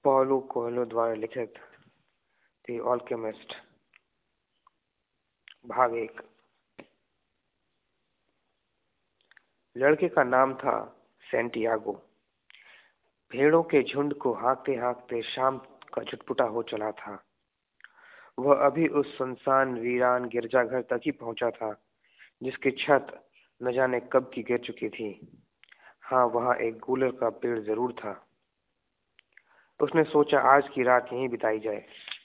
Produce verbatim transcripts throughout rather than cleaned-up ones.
Paulo Coelho द्वारा लिखित the ऑल्केमिस्ट भाग एक। लड़के का नाम था सैंटियागो। भेड़ों के झुंड को हाँकते हाँकते शाम का छुटपुटा हो चला था। वह अभी उस सुनसान वीरान गिरजाघर तक ही पहुंचा था जिसकी छत न जाने कब की गिर चुकी थी। हाँ, वहां एक गूलर का पेड़ जरूर था। उसने सोचा आज की रात यहीं बिताई जाए।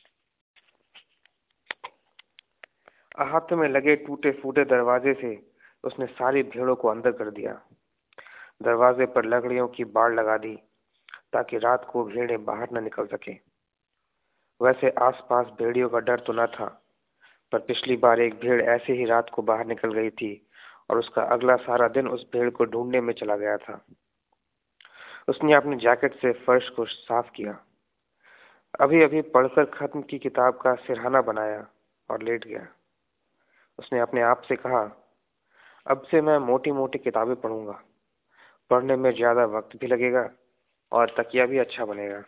अहाते में लगे टूटे फूटे दरवाजे से उसने सारी भेड़ों को अंदर कर दिया। दरवाजे पर लकड़ियों की बाड़ लगा दी ताकि रात को भेड़ें बाहर न निकल सके। वैसे आसपास भेड़ियों का डर तो न था, पर पिछली बार एक भेड़ ऐसे ही रात को बाहर निकल गई थी और उसका अगला सारा दिन उस भेड़ को ढूंढने में चला गया था। उसने अपनी जैकेट से फर्श को साफ किया, अभी अभी पढ़कर खत्म की किताब का सिरहाना बनाया और लेट गया। उसने अपने आप से कहा, अब से मैं मोटी मोटी किताबें पढ़ूंगा। पढ़ने में ज्यादा वक्त भी लगेगा और तकिया भी अच्छा बनेगा।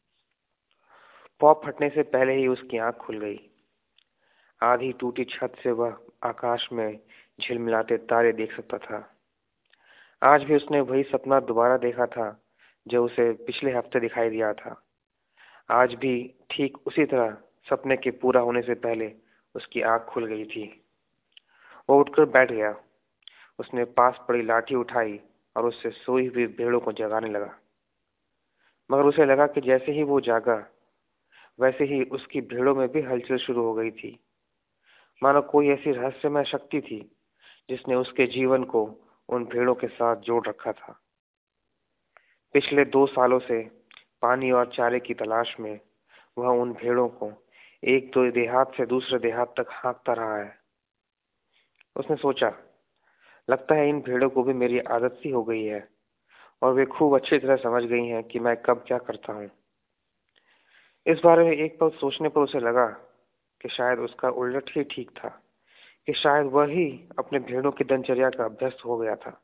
पॉप फटने से पहले ही उसकी आंख खुल गई। आधी टूटी छत से वह आकाश में झिलमिलाते तारे देख सकता था। आज भी उसने वही सपना दोबारा देखा था जो उसे पिछले हफ्ते दिखाई दिया था। आज भी ठीक उसी तरह सपने के पूरा होने से पहले उसकी आंख खुल गई थी। वो उठकर बैठ गया। उसने पास पड़ी लाठी उठाई और उससे सोई हुई भेड़ों को जगाने लगा। मगर उसे लगा कि जैसे ही वो जागा वैसे ही उसकी भेड़ों में भी हलचल शुरू हो गई थी, मानो कोई ऐसी रहस्यमय शक्ति थी जिसने उसके जीवन को उन भेड़ों के साथ जोड़ रखा था। पिछले दो सालों से पानी और चारे की तलाश में वह उन भेड़ों को एक तो देहात से दूसरे देहात तक हाँकता रहा है। उसने सोचा, लगता है इन भेड़ों को भी मेरी आदत सी हो गई है और वे खूब अच्छी तरह समझ गई हैं कि मैं कब क्या करता हूँ। इस बारे में एक पल सोचने पर उसे लगा कि शायद उसका उल्ट ही ठीक था, कि शायद वह ही अपने भेड़ों की दिनचर्या का अभ्यस्त हो गया था।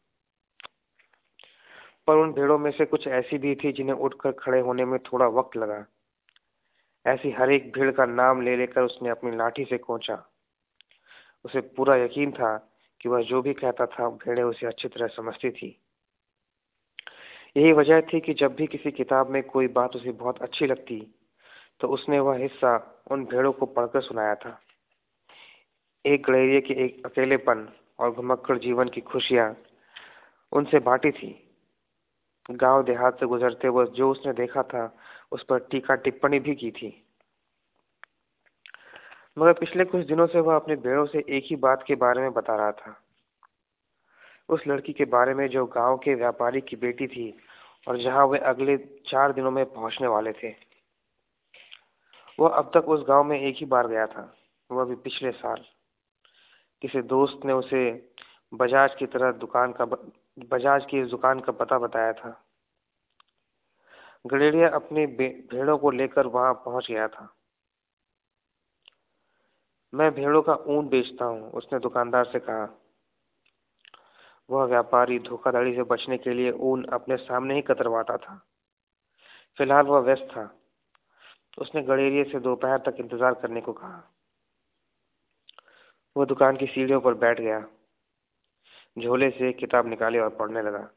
पर उन भेड़ों में से कुछ ऐसी भी थी जिन्हें उठकर खड़े होने में थोड़ा वक्त लगा। ऐसी हर एक भीड़ का नाम ले लेकर उसने अपनी लाठी से कोंचा। उसे पूरा यकीन था कि वह जो भी कहता था भेड़ें उसे अच्छी तरह समझती थी। यही वजह थी कि जब भी किसी किताब में कोई बात उसे बहुत अच्छी लगती तो उसने वह हिस्सा उन भेड़ों को पढ़कर सुनाया था। एक गलेरिया के एक अकेलेपन और घुमक्कड़ जीवन की खुशियां उनसे बांटी थी। गांव देहात से गुजरते वह जो उसने देखा था उस पर टीका टिप्पणी भी की थी। मगर पिछले कुछ दिनों से वह अपने भेड़ों से एक ही बात के बारे में बता रहा था, उस लड़की के बारे में जो गांव के व्यापारी की बेटी थी और जहां वे अगले चार दिनों में पहुंचने वाले थे। वह अब तक उस गांव में एक ही बार गया था, वह भी पिछले साल। किसी दोस्त ने उसे बजाज की तरह दुकान का बजाज की इस दुकान का पता बताया था। गडेरिया अपनी भेड़ों को लेकर वहां पहुंच गया था। मैं भेड़ों का ऊन बेचता हूँ, उसने दुकानदार से कहा। वह व्यापारी धोखाधड़ी से बचने के लिए ऊन अपने सामने ही कतरवाता था। फिलहाल वह व्यस्त था। उसने गडेरिया से दोपहर तक इंतजार करने को कहा। वह दुकान की सीढ़ियों पर बैठ गया, झोले से एक किताब निकाली और पढ़ने लगा।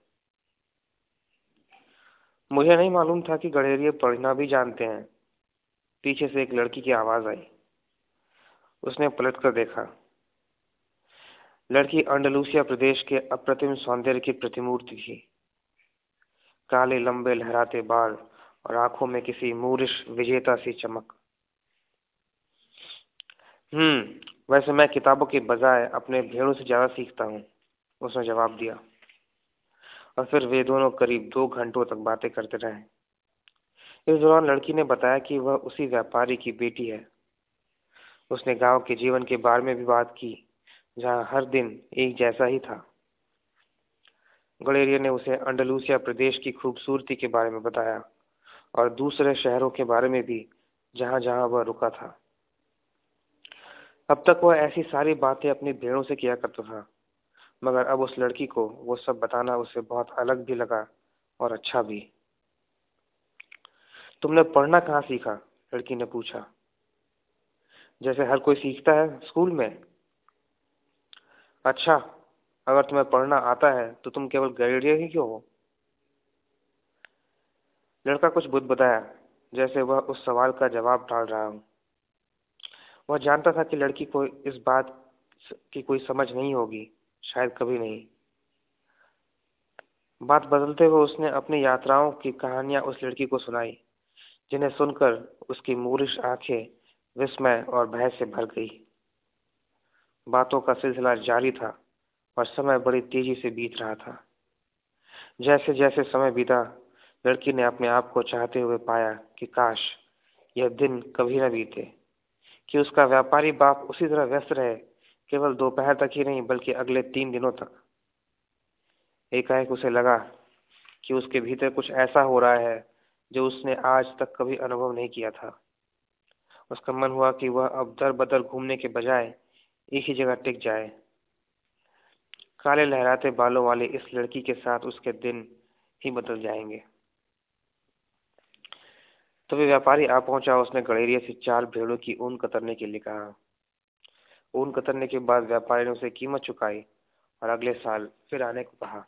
मुझे नहीं मालूम था कि गडेरिया पढ़ना भी जानते हैं। पीछे से एक लड़की की आवाज आई। उसने पलटकर देखा। लड़की अंडलूसिया प्रदेश के अप्रतिम सौंदर्य की प्रतिमूर्ति थी। काले लंबे लहराते बाल और आंखों में किसी मूरिश विजेता सी चमक। हम्म वैसे मैं किताबों के बजाय अपने भेड़ों से ज्यादा सीखता हूँ, उसने जवाब दिया। और फिर वे दोनों करीब दो घंटों तक बातें करते रहे। इस दौरान लड़की ने बताया कि वह उसी व्यापारी की बेटी है। उसने गांव के जीवन के बारे में भी बात की जहां हर दिन एक जैसा ही था। गडेरिया ने उसे अंडलूसिया प्रदेश की खूबसूरती के बारे में बताया और दूसरे शहरों के बारे में भी जहां जहां वह रुका था। अब तक वह ऐसी सारी बातें अपनी भेड़ों से किया करता था, मगर अब उस लड़की को वो सब बताना उसे बहुत अलग भी लगा और अच्छा भी। तुमने पढ़ना कहाँ सीखा? लड़की ने पूछा। जैसे हर कोई सीखता है, स्कूल में। अच्छा, अगर तुम्हें पढ़ना आता है तो तुम केवल गैलेरिया ही क्यों हो? लड़का कुछ बुदबुदाया, जैसे वह उस सवाल का जवाब टाल रहा हो। वह जानता था कि लड़की को इस बात की कोई समझ नहीं होगी, शायद कभी नहीं। बात बदलते हुए उसने अपनी यात्राओं की कहानियां उस लड़की को सुनाई, जिन्हें सुनकर उसकी मूरिश आंखें विस्मय और भय से भर गई। बातों का सिलसिला जारी था और समय बड़ी तेजी से बीत रहा था। जैसे जैसे समय बीता, लड़की ने अपने आप को चाहते हुए पाया कि काश यह दिन कभी न बीते, कि उसका व्यापारी बाप उसी तरह व्यस्त रहे, केवल दोपहर तक ही नहीं बल्कि अगले तीन दिनों तक। एकाएक उसे लगा कि उसके भीतर कुछ ऐसा हो रहा है जो उसने आज तक कभी अनुभव नहीं किया था। उसका मन हुआ कि वह अब दर बदर घूमने के बजाय एक ही जगह टिक जाए। काले लहराते बालों वाली इस लड़की के साथ उसके दिन ही बदल जाएंगे। तभी व्यापारी आ पहुंचा। उसने गड़ेरिया से चार भेड़ों की ऊन कतरने के लिए कहा। ऊन कतरने के बाद व्यापारी ने उसे कीमत चुकाई और अगले साल फिर आने को कहा।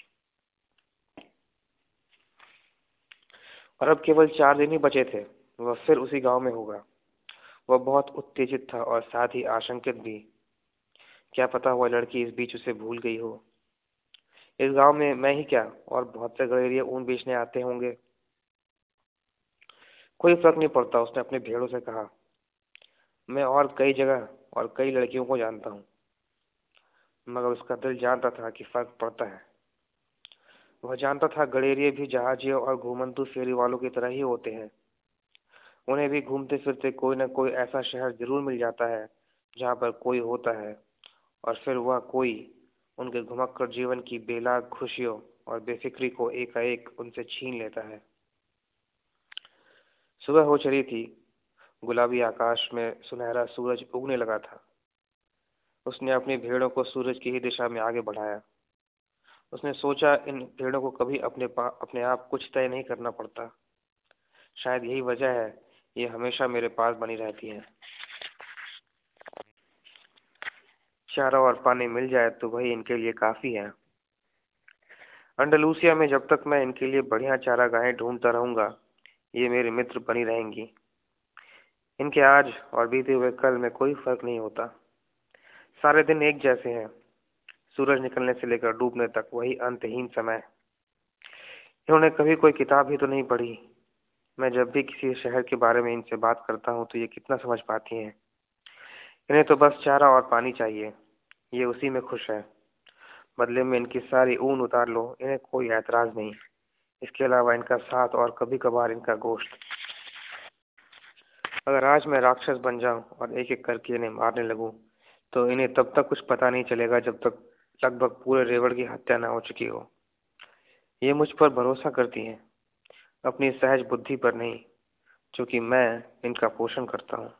और अब केवल चार दिन ही बचे थे, वह फिर उसी गांव में होगा। वह बहुत उत्तेजित था और साथ ही आशंकित भी। क्या पता वह लड़की इस बीच उसे भूल गई हो। इस गांव में मैं ही क्या, और बहुत से गड़ेरिया ऊन बेचने आते होंगे। कोई फर्क नहीं पड़ता, उसने अपने भेड़ों से कहा। मैं और कई जगह और कई लड़कियों को जानता हूँ। मगर उसका दिल जानता था कि फर्क पड़ता है। वह जानता था गड़ेरिये भी जहाजियों और घूमंतू फेरी वालों की तरह ही होते हैं। उन्हें भी घूमते फिरते कोई न कोई ऐसा शहर जरूर मिल जाता है जहाँ पर कोई होता है, और फिर वह कोई उनके घुमक्कड़ जीवन की बेलाग खुशियों और बेफिक्री को एकाएक उनसे छीन लेता है। सुबह हो चली थी। गुलाबी आकाश में सुनहरा सूरज उगने लगा था। उसने अपनी भेड़ों को सूरज की ही दिशा में आगे बढ़ाया। उसने सोचा, इन भेड़ों को कभी अपने पा, अपने आप कुछ तय नहीं करना पड़ता। शायद यही वजह है ये हमेशा मेरे पास बनी रहती हैं। चारा और पानी मिल जाए तो वही इनके लिए काफी है। अंडलूसिया में जब तक मैं इनके लिए बढ़िया चारागाहें ढूंढता रहूंगा, ये मेरे मित्र बनी रहेंगी। इनके आज और बीते हुए कल में कोई फर्क नहीं होता। सारे दिन एक जैसे हैं, सूरज निकलने से लेकर डूबने तक वही अंतहीन समय। इन्होंने कभी कोई किताब ही तो नहीं पढ़ी। मैं जब भी किसी शहर के बारे में इनसे बात करता हूँ तो ये कितना समझ पाती हैं। इन्हें तो बस चारा और पानी चाहिए, ये उसी में खुश है। बदले में इनकी सारी ऊन उतार लो, इन्हें कोई ऐतराज नहीं। इसके अलावा इनका साथ और कभी कभार इनका गोश्त। अगर आज मैं राक्षस बन जाऊं और एक एक करके इन्हें मारने लगूं, तो इन्हें तब तक कुछ पता नहीं चलेगा जब तक लगभग पूरे रेवड़ की हत्या न हो चुकी हो। ये मुझ पर भरोसा करती हैं, अपनी सहज बुद्धि पर नहीं, क्योंकि मैं इनका पोषण करता हूँ।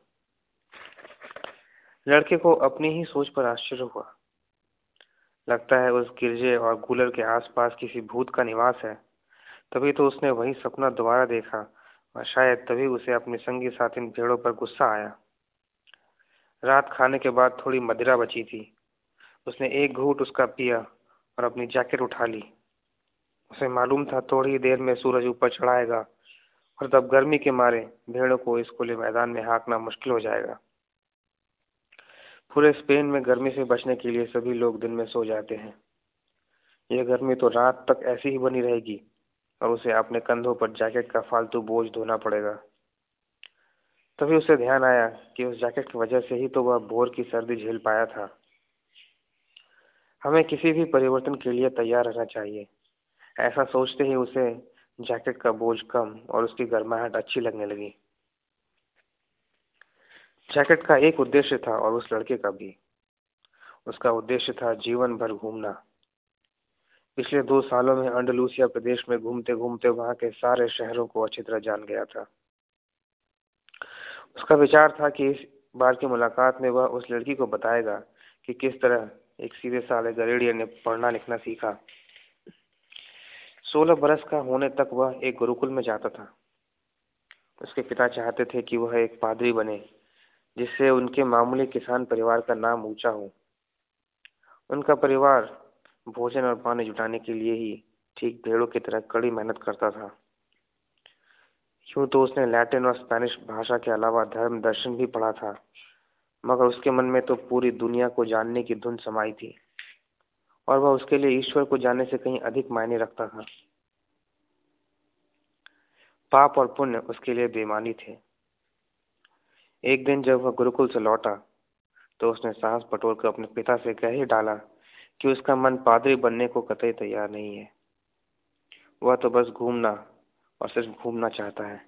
लड़के को अपनी ही सोच पर आश्चर्य हुआ। लगता है उस गिरजे और कूलर के आसपास किसी भूत का निवास है। तभी तो उसने वही सपना दोबारा देखा, और शायद तभी उसे अपने संगी साथी भेड़ों पर गुस्सा आया। रात खाने के बाद थोड़ी मदिरा बची थी। उसने एक घूंट उसका पिया और अपनी जैकेट उठा ली। उसे मालूम था थोड़ी ही देर में सूरज ऊपर चढ़ाएगा और तब गर्मी के मारे भेड़ों को इस खुले मैदान में हाँकना मुश्किल हो जाएगा। पूरे स्पेन में गर्मी से बचने के लिए सभी लोग दिन में सो जाते हैं। यह गर्मी तो रात तक ऐसी ही बनी रहेगी और उसे अपने कंधों पर जैकेट का फालतू बोझ ढोना पड़ेगा। तभी उसे ध्यान आया कि उस जैकेट की वजह से ही तो वह भोर की सर्दी झेल पाया था। हमें किसी भी परिवर्तन के लिए तैयार रहना चाहिए। ऐसा सोचते ही उसे जैकेट का बोझ कम और उसकी गर्माहट अच्छी लगने लगी। जैकेट का एक उद्देश्य था और उस लड़के का भी। उसका उद्देश्य था जीवन भर घूमना। पिछले दो सालों में अंडलूसिया प्रदेश में घूमते घूमते वहां के सारे शहरों को अच्छी तरह जान गया था। उसका विचार था कि इस बार की मुलाकात में वह उस लड़की को बताएगा कि किस तरह एक सीधे साले गरेडियन ने पढ़ना लिखना सीखा। सोलह बरस का होने तक वह एक गुरुकुल में जाता था। उसके पिता चाहते थे कि वह एक पादरी बने, जिससे उनके मामूली किसान परिवार का नाम ऊंचा हो। उनका परिवार भोजन और पानी जुटाने के लिए ही ठीक भेड़ों की तरह कड़ी मेहनत करता था। यूं तो उसने लैटिन और स्पेनिश भाषा के अलावा धर्म दर्शन भी पढ़ा था, मगर उसके मन में तो पूरी दुनिया को जानने की धुन समाई थी, और वह उसके लिए ईश्वर को जानने से कहीं अधिक मायने रखता था। पाप और पुण्य उसके लिए बेमानी थे। एक दिन जब वह गुरुकुल से लौटा तो उसने साहस बटोरकर अपने पिता से कह ही डाला कि उसका मन पादरी बनने को कतई तैयार नहीं है। वह तो बस घूमना और सिर्फ घूमना चाहता है।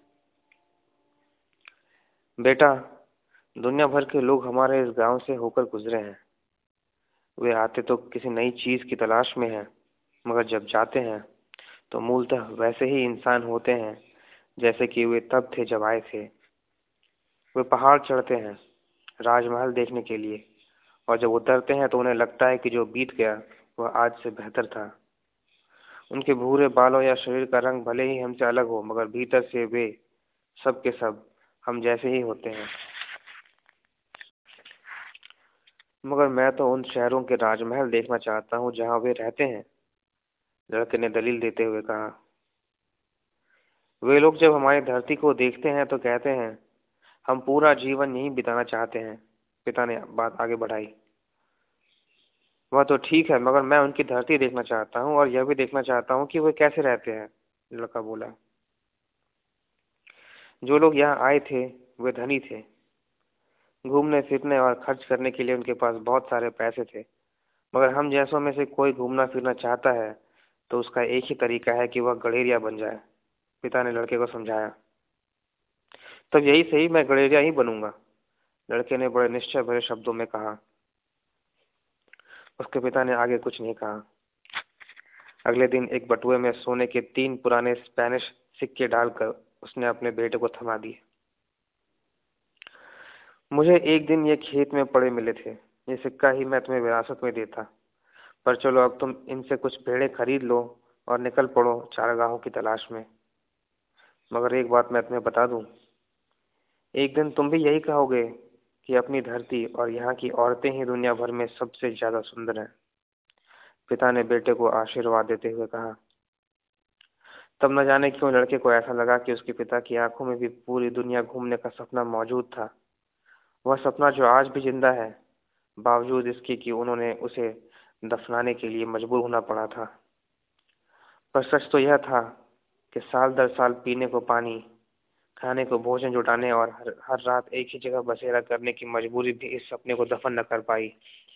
बेटा, दुनिया भर के लोग हमारे इस गांव से होकर गुजरे हैं। वे आते तो किसी नई चीज की तलाश में हैं, मगर जब जाते हैं तो मूलतः वैसे ही इंसान होते हैं जैसे कि वे तब थे जब आए थे। वे पहाड़ चढ़ते हैं राजमहल देखने के लिए, और जब उतरते हैं तो उन्हें लगता है कि जो बीत गया वह आज से बेहतर था। उनके भूरे बालों या शरीर का रंग भले ही हमसे अलग हो, मगर भीतर से वे सब के सब हम जैसे ही होते हैं। मगर मैं तो उन शहरों के राजमहल देखना चाहता हूँ जहाँ वे रहते हैं, लड़के ने दलील देते हुए कहा। वे लोग जब हमारी धरती को देखते हैं तो कहते हैं हम पूरा जीवन यहीं बिताना चाहते हैं। पिता ने बात आगे बढ़ाई। वह तो ठीक है, मगर मैं उनकी धरती देखना चाहता हूँ और यह भी देखना चाहता हूँ कि वे कैसे रहते हैं, लड़का बोला। जो लोग यहाँ आए थे वे धनी थे। घूमने फिरने और खर्च करने के लिए उनके पास बहुत सारे पैसे थे, मगर हम जैसों में से कोई घूमना फिरना चाहता है तो उसका एक ही तरीका है कि वह गडेरिया बन जाए, पिता ने लड़के को समझाया। तब यही सही, मैं गडेरिया ही बनूंगा, लड़के ने बड़े निश्चय भरे शब्दों में कहा। उसके पिता ने आगे कुछ नहीं कहा। अगले दिन एक बटुए में सोने के तीन पुराने स्पेनिश सिक्के डालकर उसने अपने बेटे को थमा दिए। मुझे एक दिन ये खेत में पड़े मिले थे, ये सिक्का ही मैं तुम्हें विरासत में देता, पर चलो अब तुम इनसे कुछ भेड़ें खरीद लो और निकल पड़ो चारागाहों की तलाश में। मगर एक बात मैं तुम्हें बता दूं, एक दिन तुम भी यही कहोगे कि अपनी धरती और यहाँ की औरतें ही दुनिया भर में सबसे ज्यादा सुंदर हैं, पिता ने बेटे को आशीर्वाद देते हुए कहा। तब न जाने क्यों लड़के को ऐसा लगा कि उसके पिता की आंखों में भी पूरी दुनिया घूमने का सपना मौजूद था। वह सपना जो आज भी जिंदा है, बावजूद इसके कि उन्होंने उसे दफनाने के लिए मजबूर होना पड़ा था। पर सच तो यह था कि साल दर साल पीने को पानी, खाने को भोजन जुटाने और हर, हर रात एक ही जगह बसेरा करने की मजबूरी भी इस सपने को दफन न कर पाई।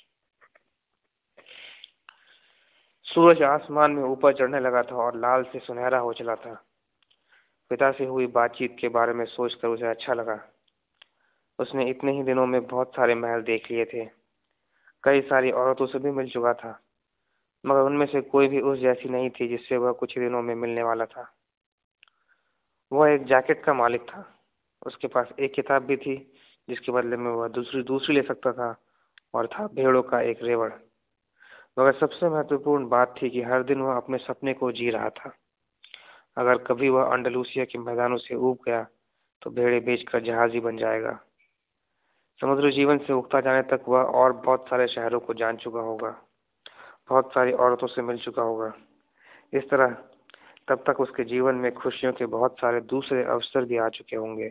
सूरज आसमान में ऊपर चढ़ने लगा था और लाल से सुनहरा हो चला था। पिता से हुई बातचीत के बारे में सोचकर उसे अच्छा लगा। उसने इतने ही दिनों में बहुत सारे महल देख लिए थे, कई सारी औरतों से भी मिल चुका था, मगर उनमें से कोई भी उस जैसी नहीं थी जिससे वह कुछ ही दिनों में मिलने वाला था। वह एक जैकेट का मालिक था। उसके पास एक किताब भी थी जिसके बदले में वह दूसरी दूसरी ले सकता था, और था भेड़ों का एक रेवड़। मगर सबसे महत्वपूर्ण बात थी कि हर दिन वह अपने सपने को जी रहा था। अगर कभी वह अंडलूसिया के मैदानों से ऊब गया तो भेड़ें बेचकर जहाजी बन जाएगा। समुद्र जीवन से उगता जाने तक वह और बहुत सारे शहरों को जान चुका होगा, बहुत सारी औरतों से मिल चुका होगा। इस तरह तब तक उसके जीवन में खुशियों के बहुत सारे दूसरे अवसर भी आ चुके होंगे।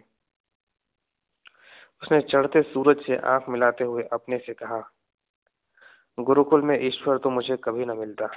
उसने चढ़ते सूरज से आंख मिलाते हुए अपने से कहा, गुरुकुल में ईश्वर तो मुझे कभी न मिलता।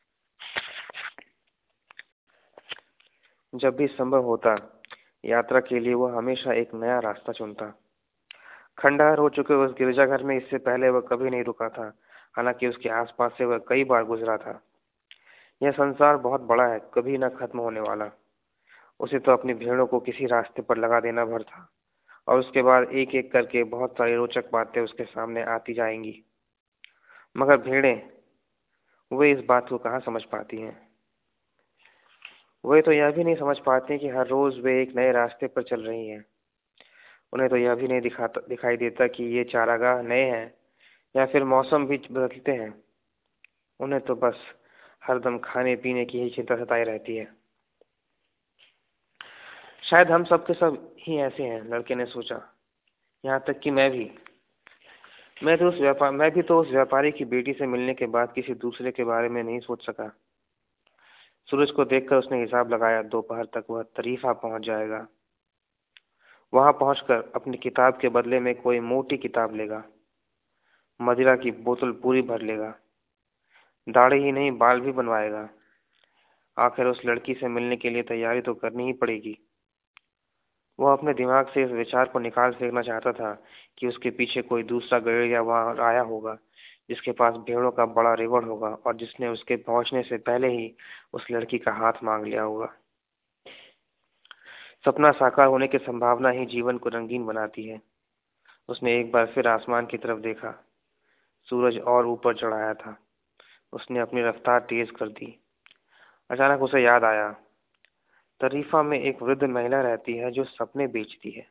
जब भी संभव होता, यात्रा के लिए वह हमेशा एक नया रास्ता चुनता। खंडहर हो चुके उस गिरजाघर में इससे पहले वह कभी नहीं रुका था, हालांकि उसके आसपास से वह कई बार गुजरा था। यह संसार बहुत बड़ा है, कभी न खत्म होने वाला। उसे तो अपनी भेड़ों को किसी रास्ते पर लगा देना भर था, और उसके बाद एक एक करके बहुत सारी रोचक बातें उसके सामने आती जाएंगी। मगर भेड़ें, वे इस बात को कहाँ समझ पाती हैं। वे तो यह भी नहीं समझ पाती कि हर रोज वे एक नए रास्ते पर चल रही हैं। उन्हें तो यह भी नहीं दिखाता दिखाई देता कि ये चारागाह नए हैं या फिर मौसम भी बदलते हैं। उन्हें तो बस हरदम खाने पीने की ही चिंता सताई रहती है। शायद हम सब के सब ही ऐसे हैं, लड़के ने सोचा, यहाँ तक कि मैं भी। मैं तो उस व्यापार मैं भी तो उस व्यापारी की बेटी से मिलने के बाद किसी दूसरे के बारे में नहीं सोच सका। सूरज को देखकर उसने हिसाब लगाया, दोपहर तक वह तरीफा पहुंच जाएगा। वहां पहुंचकर अपनी किताब के बदले में कोई मोटी किताब लेगा, मदिरा की बोतल पूरी भर लेगा, दाढ़ी ही नहीं बाल भी बनवाएगा। आखिर उस लड़की से मिलने के लिए तैयारी तो करनी ही पड़ेगी। वह अपने दिमाग से इस विचार को निकाल फेंकना चाहता था कि उसके पीछे कोई दूसरा गड़ेड़िया वहां आया होगा, जिसके पास भेड़ों का बड़ा रेवड़ होगा और जिसने उसके पहुंचने से पहले ही उस लड़की का हाथ मांग लिया होगा। सपना साकार होने की संभावना ही जीवन को रंगीन बनाती है। उसने एक बार फिर आसमान की तरफ देखा। सूरज और ऊपर चढ़ आया था। उसने अपनी रफ्तार तेज कर दी। अचानक उसे याद आया, तरीफा में एक वृद्ध महिला रहती है जो सपने बेचती है।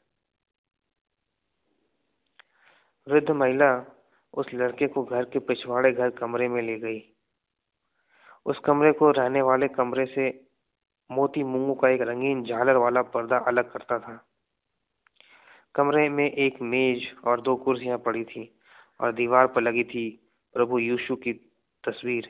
वृद्ध महिला उस लड़के को घर के पिछवाड़े घर कमरे में ले गई। उस कमरे को रहने वाले कमरे से मोती मूंगों का एक रंगीन झालर वाला पर्दा अलग करता था। कमरे में एक मेज और दो कुर्सियां पड़ी थी और दीवार पर लगी थी प्रभु यीशु की तस्वीर।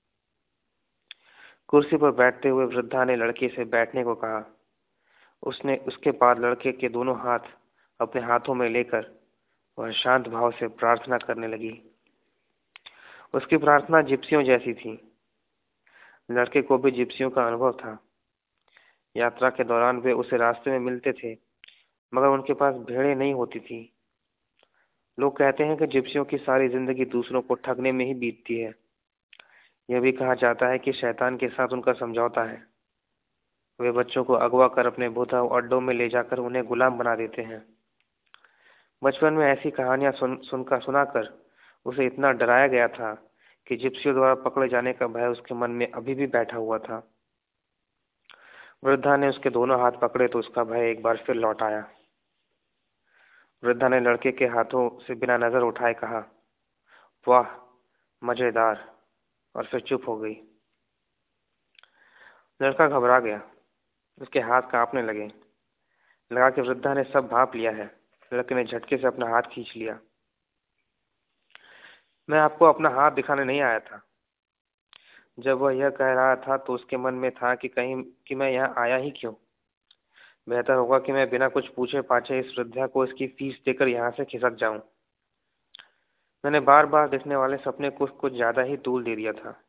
कुर्सी पर बैठते हुए वृद्धा ने लड़के से बैठने को कहा। उसने उसके बाद लड़के के दोनों हाथ अपने हाथों में लेकर वह शांत भाव से प्रार्थना करने लगी। उसकी प्रार्थना जिप्सियों जैसी थी। लड़के को भी जिप्सियों का अनुभव था। यात्रा के दौरान वे उसे रास्ते में मिलते थे, मगर उनके पास भेड़ें नहीं होती थी। लोग कहते हैं कि जिप्सियों की सारी जिंदगी दूसरों को ठगने में ही बीतती है। यह भी कहा जाता है कि शैतान के साथ उनका समझौता है। वे बच्चों को अगवा कर अपने भूताऊ अड्डों में ले जाकर उन्हें गुलाम बना देते हैं। बचपन में ऐसी कहानियां सुन सुनकर सुनाकर उसे इतना डराया गया था कि जिप्सियों द्वारा पकड़े जाने का भय उसके मन में अभी भी बैठा हुआ था। वृद्धा ने उसके दोनों हाथ पकड़े तो उसका भय एक बार फिर लौट आया। वृद्धा ने लड़के के हाथों से बिना नजर उठाए कहा, वाह, मजेदार, और फिर चुप हो गई। लड़का घबरा गया। उसके हाथ कांपने लगे। लगा कि वृद्धा ने सब भांप लिया है। लड़के ने झटके से अपना हाथ खींच लिया। मैं आपको अपना हाथ दिखाने नहीं आया था। जब वह यह कह रहा था तो उसके मन में था कि कहीं कि मैं यहाँ आया ही क्यों। बेहतर होगा कि मैं बिना कुछ पूछे पाछे इस वृद्धा को इसकी फीस देकर यहाँ से खिसक जाऊं। मैंने बार बार दिखने वाले सपने को कुछ ज्यादा ही तूल दे दिया था।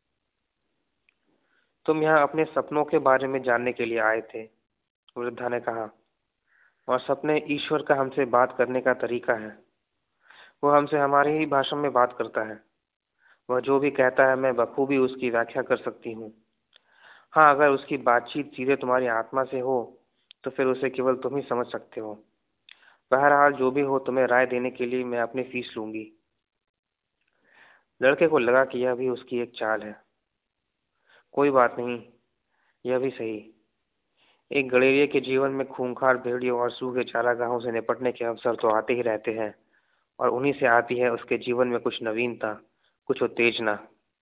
तुम यहाँ अपने सपनों के बारे में जानने के लिए आए थे, वृद्धा ने कहा, और सपने ईश्वर का हमसे बात करने का तरीका है। वो हमसे हमारी ही भाषा में बात करता है। वह जो भी कहता है मैं बखूबी उसकी व्याख्या कर सकती हूँ। हाँ, अगर उसकी बातचीत सीधे तुम्हारी आत्मा से हो तो फिर उसे केवल तुम ही समझ सकते हो। बहरहाल जो भी हो, तुम्हें राय देने के लिए मैं अपनी फीस लूंगी। लड़के को लगा कि यह भी उसकी एक चाल है। कोई बात नहीं, यह भी सही। एक गड़ेरिये के जीवन में खूंखार भेड़ियों और सूखे चारागाहों से निपटने के अवसर तो आते ही रहते हैं, और उन्हीं से आती है उसके जीवन में कुछ नवीनता, कुछ उत्तेजना।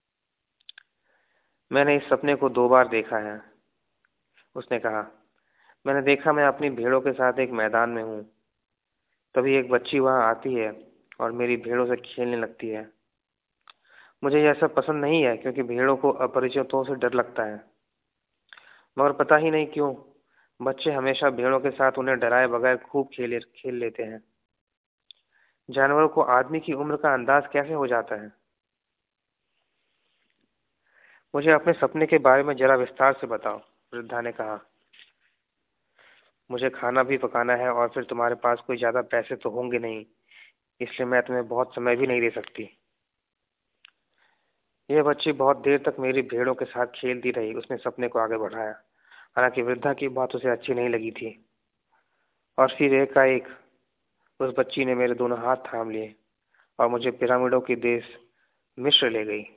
मैंने इस सपने को दो बार देखा है, उसने कहा। मैंने देखा मैं अपनी भेड़ों के साथ एक मैदान में हूँ। तभी एक बच्ची वहां आती है और मेरी भेड़ों से खेलने लगती है। मुझे यह सब पसंद नहीं है क्योंकि भेड़ों को अपरिचितों से डर लगता है। मगर पता ही नहीं क्यों बच्चे हमेशा भेड़ों के साथ उन्हें डराए बगैर खूब खेले खेल लेते हैं। जानवरों को आदमी की उम्र का अंदाज कैसे हो जाता है। मुझे अपने सपने के बारे में जरा विस्तार से बताओ, वृद्धा ने कहा। मुझे खाना भी पकाना है और फिर तुम्हारे पास कोई ज्यादा पैसे तो होंगे नहीं, इसलिए मैं तुम्हें बहुत समय भी नहीं दे सकती। यह बच्ची बहुत देर तक मेरी भेड़ों के साथ खेलती रही। उसने सपने को आगे बढ़ाया। हालांकि वृद्धा की बात उसे अच्छी नहीं लगी थी। और फिर एकाएक उस बच्ची ने मेरे दोनों हाथ थाम लिए और मुझे पिरामिडों के देश मिस्र ले गई।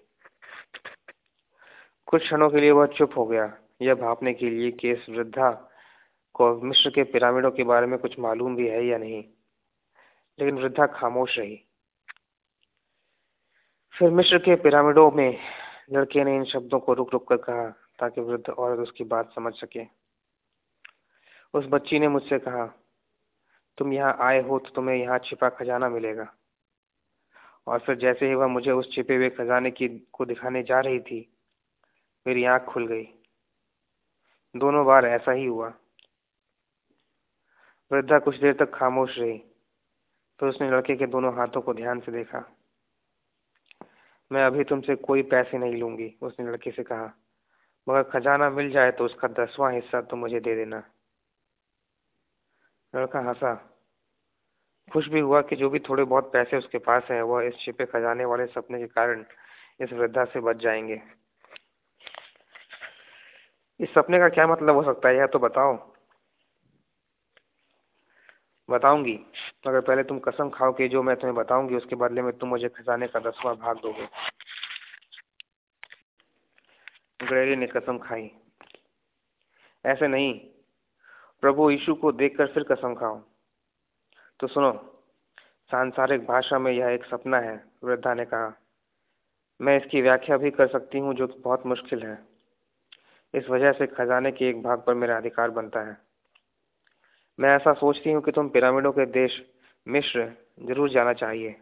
कुछ क्षणों के लिए वह चुप हो गया, यह भांपने के लिए कि इस वृद्धा को मिस्र के पिरामिडों के बारे में कुछ मालूम भी है या नहीं। लेकिन वृद्धा खामोश रही। फिर मिस्र के पिरामिडों में, लड़के ने इन शब्दों को रुक रुक कर कहा ताकि वृद्ध औरत उसकी बात समझ सके। उस बच्ची ने मुझसे कहा, तुम यहाँ आए हो तो तुम्हें यहाँ छिपा खजाना मिलेगा। और फिर जैसे ही वह मुझे उस छिपे हुए खजाने की को दिखाने जा रही थी, मेरी आंख खुल गई। दोनों बार ऐसा ही हुआ। वृद्धा कुछ देर तक खामोश रही, तो उसने लड़के के दोनों हाथों को ध्यान से देखा। मैं अभी तुमसे कोई पैसे नहीं लूंगी, उसने लड़के से कहा, मगर खजाना मिल जाए तो उसका दसवां हिस्सा तो मुझे दे देना। लड़का हंसा, खुश भी हुआ कि जो भी थोड़े बहुत पैसे उसके पास है वह इस छिपे खजाने वाले सपने के कारण इस वृद्धा से बच जाएंगे। इस सपने का क्या मतलब हो सकता है, यह तो बताओ। बताऊंगी, मगर पहले तुम कसम खाओ कि जो मैं तुम्हें बताऊंगी उसके बदले में तुम मुझे खजाने का दसवां भाग दोगे। गृहणी ने कसम खाई, ऐसे नहीं, प्रभु यीशु को देखकर फिर कसम खाओ। तो सुनो, सांसारिक भाषा में यह एक सपना है, वृद्धा ने कहा। मैं इसकी व्याख्या भी कर सकती हूँ, जो कि बहुत मुश्किल है। इस वजह से खजाने के एक भाग पर मेरा अधिकार बनता है। मैं ऐसा सोचती हूँ कि तुम पिरामिडों के देश मिस्र जरूर जाना चाहिए।